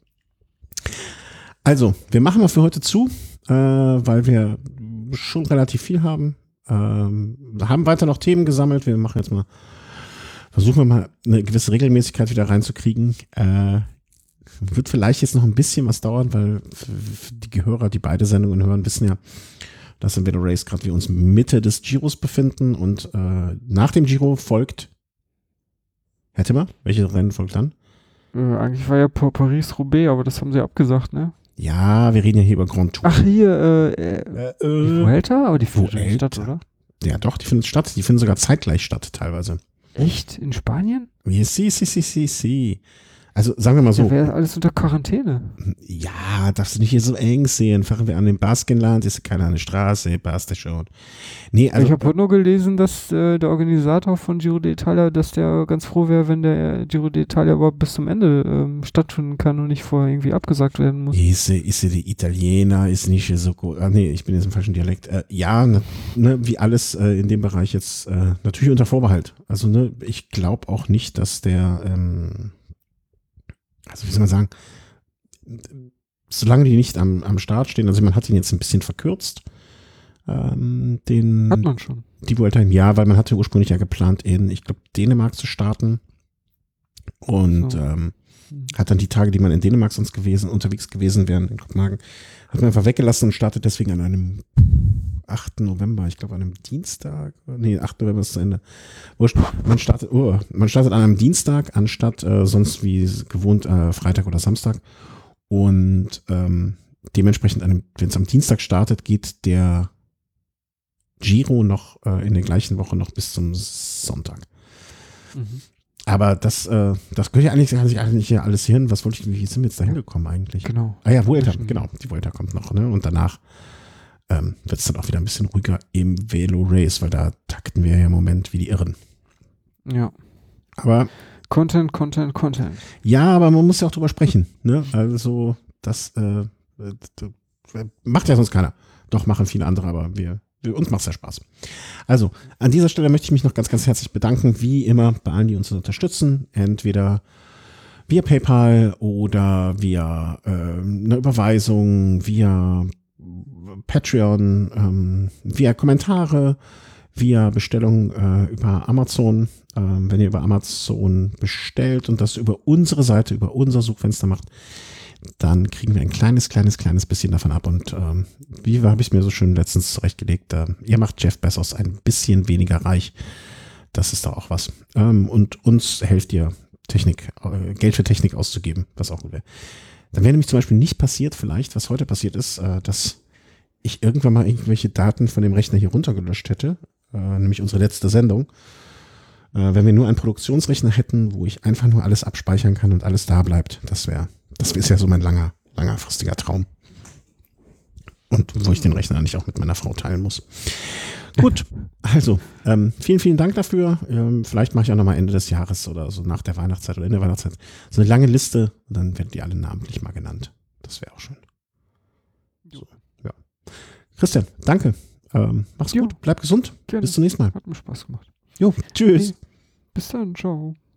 Also, wir machen mal für heute zu, weil wir schon relativ viel haben. Haben weiter noch Themen gesammelt. Wir machen jetzt mal, versuchen wir mal eine gewisse Regelmäßigkeit wieder reinzukriegen. Wird vielleicht jetzt noch ein bisschen was dauern, weil die Hörer, die beide Sendungen hören, wissen ja, dass in Velo Race gerade wir uns Mitte des Giros befinden und nach dem Giro folgt, hätte man, welche Rennen folgt dann? Eigentlich war ja Paris-Roubaix, aber das haben sie abgesagt, ne? Ja, wir reden ja hier über Grand Tour. Ach, hier, die Vuelta? Aber die findet nicht statt, oder? Ja, doch, die finden statt. Die finden sogar zeitgleich statt, teilweise. Echt? In Spanien? Ja, sí. Also, sagen wir mal so. Ja, wäre alles unter Quarantäne. Ja, darfst du nicht hier so eng sehen. Fahren wir an dem Baskenland, ist keine eine Straße, passt schon. Nee, also. Ich habe heute nur gelesen, dass der Organisator von Giro d'Italia, dass der ganz froh wäre, wenn der Giro d'Italia überhaupt bis zum Ende stattfinden kann und nicht vorher irgendwie abgesagt werden muss. Ist die Italiener, ist nicht so gut. Nee, ich bin jetzt im falschen Dialekt. Ja, ne, wie alles in dem Bereich jetzt natürlich unter Vorbehalt. Also, ne, ich glaube auch nicht, dass der also wie soll man sagen, solange die nicht am Start stehen, also man hat ihn jetzt ein bisschen verkürzt. Hat man schon. Die Vuelta im Jahr, weil man hatte ursprünglich ja geplant, ich glaube, Dänemark zu starten. Und hat dann die Tage, die man in Dänemark sonst unterwegs gewesen wären, in Kopenhagen, hat man einfach weggelassen und startet deswegen an einem 8. November, ich glaube an einem Dienstag, 8. November ist zu Ende. Wurscht, man startet an einem Dienstag, anstatt sonst wie gewohnt Freitag oder Samstag. Und dementsprechend, wenn es am Dienstag startet, geht der Giro noch in der gleichen Woche noch bis zum Sonntag. Aber das gehört ja eigentlich nicht hier alles hin. Wie sind wir jetzt da hingekommen eigentlich? Genau. Ah ja, Vuelta, genau. Die Vuelta kommt noch, ne? Und danach wird es dann auch wieder ein bisschen ruhiger im Velo Race, weil da takten wir ja im Moment wie die Irren. Ja. Aber Content. ja, aber man muss ja auch drüber sprechen, ne? Also das macht ja sonst keiner. Doch, machen viele andere, aber uns macht es ja Spaß. Also, an dieser Stelle möchte ich mich noch ganz, ganz herzlich bedanken, wie immer, bei allen, die uns unterstützen. Entweder via PayPal oder via eine Überweisung, via Patreon, via Kommentare, via Bestellung über Amazon. Wenn ihr über Amazon bestellt und das über unsere Seite, über unser Suchfenster macht, dann kriegen wir ein kleines bisschen davon ab. Und wie habe ich es mir so schön letztens zurechtgelegt, ihr macht Jeff Bezos ein bisschen weniger reich. Das ist doch auch was. Und uns helft ihr, Geld für Technik auszugeben, was auch gut wäre. Dann wäre nämlich zum Beispiel nicht passiert, vielleicht, was heute passiert ist, dass ich irgendwann mal irgendwelche Daten von dem Rechner hier runtergelöscht hätte, nämlich unsere letzte Sendung. Wenn wir nur einen Produktionsrechner hätten, wo ich einfach nur alles abspeichern kann und alles da bleibt, das ist ja so mein langerfristiger Traum. Und wo ich den Rechner nicht auch mit meiner Frau teilen muss. Gut, also vielen Dank dafür. Vielleicht mache ich auch nochmal Ende des Jahres oder so nach der Weihnachtszeit oder in der Weihnachtszeit so eine lange Liste und dann werden die alle namentlich mal genannt. Das wäre auch schön. So, ja. Christian, danke. Mach's gut, bleib gesund. Gerne. Bis zum nächsten Mal. Hat mir Spaß gemacht. Jo, tschüss. Bis dann, ciao.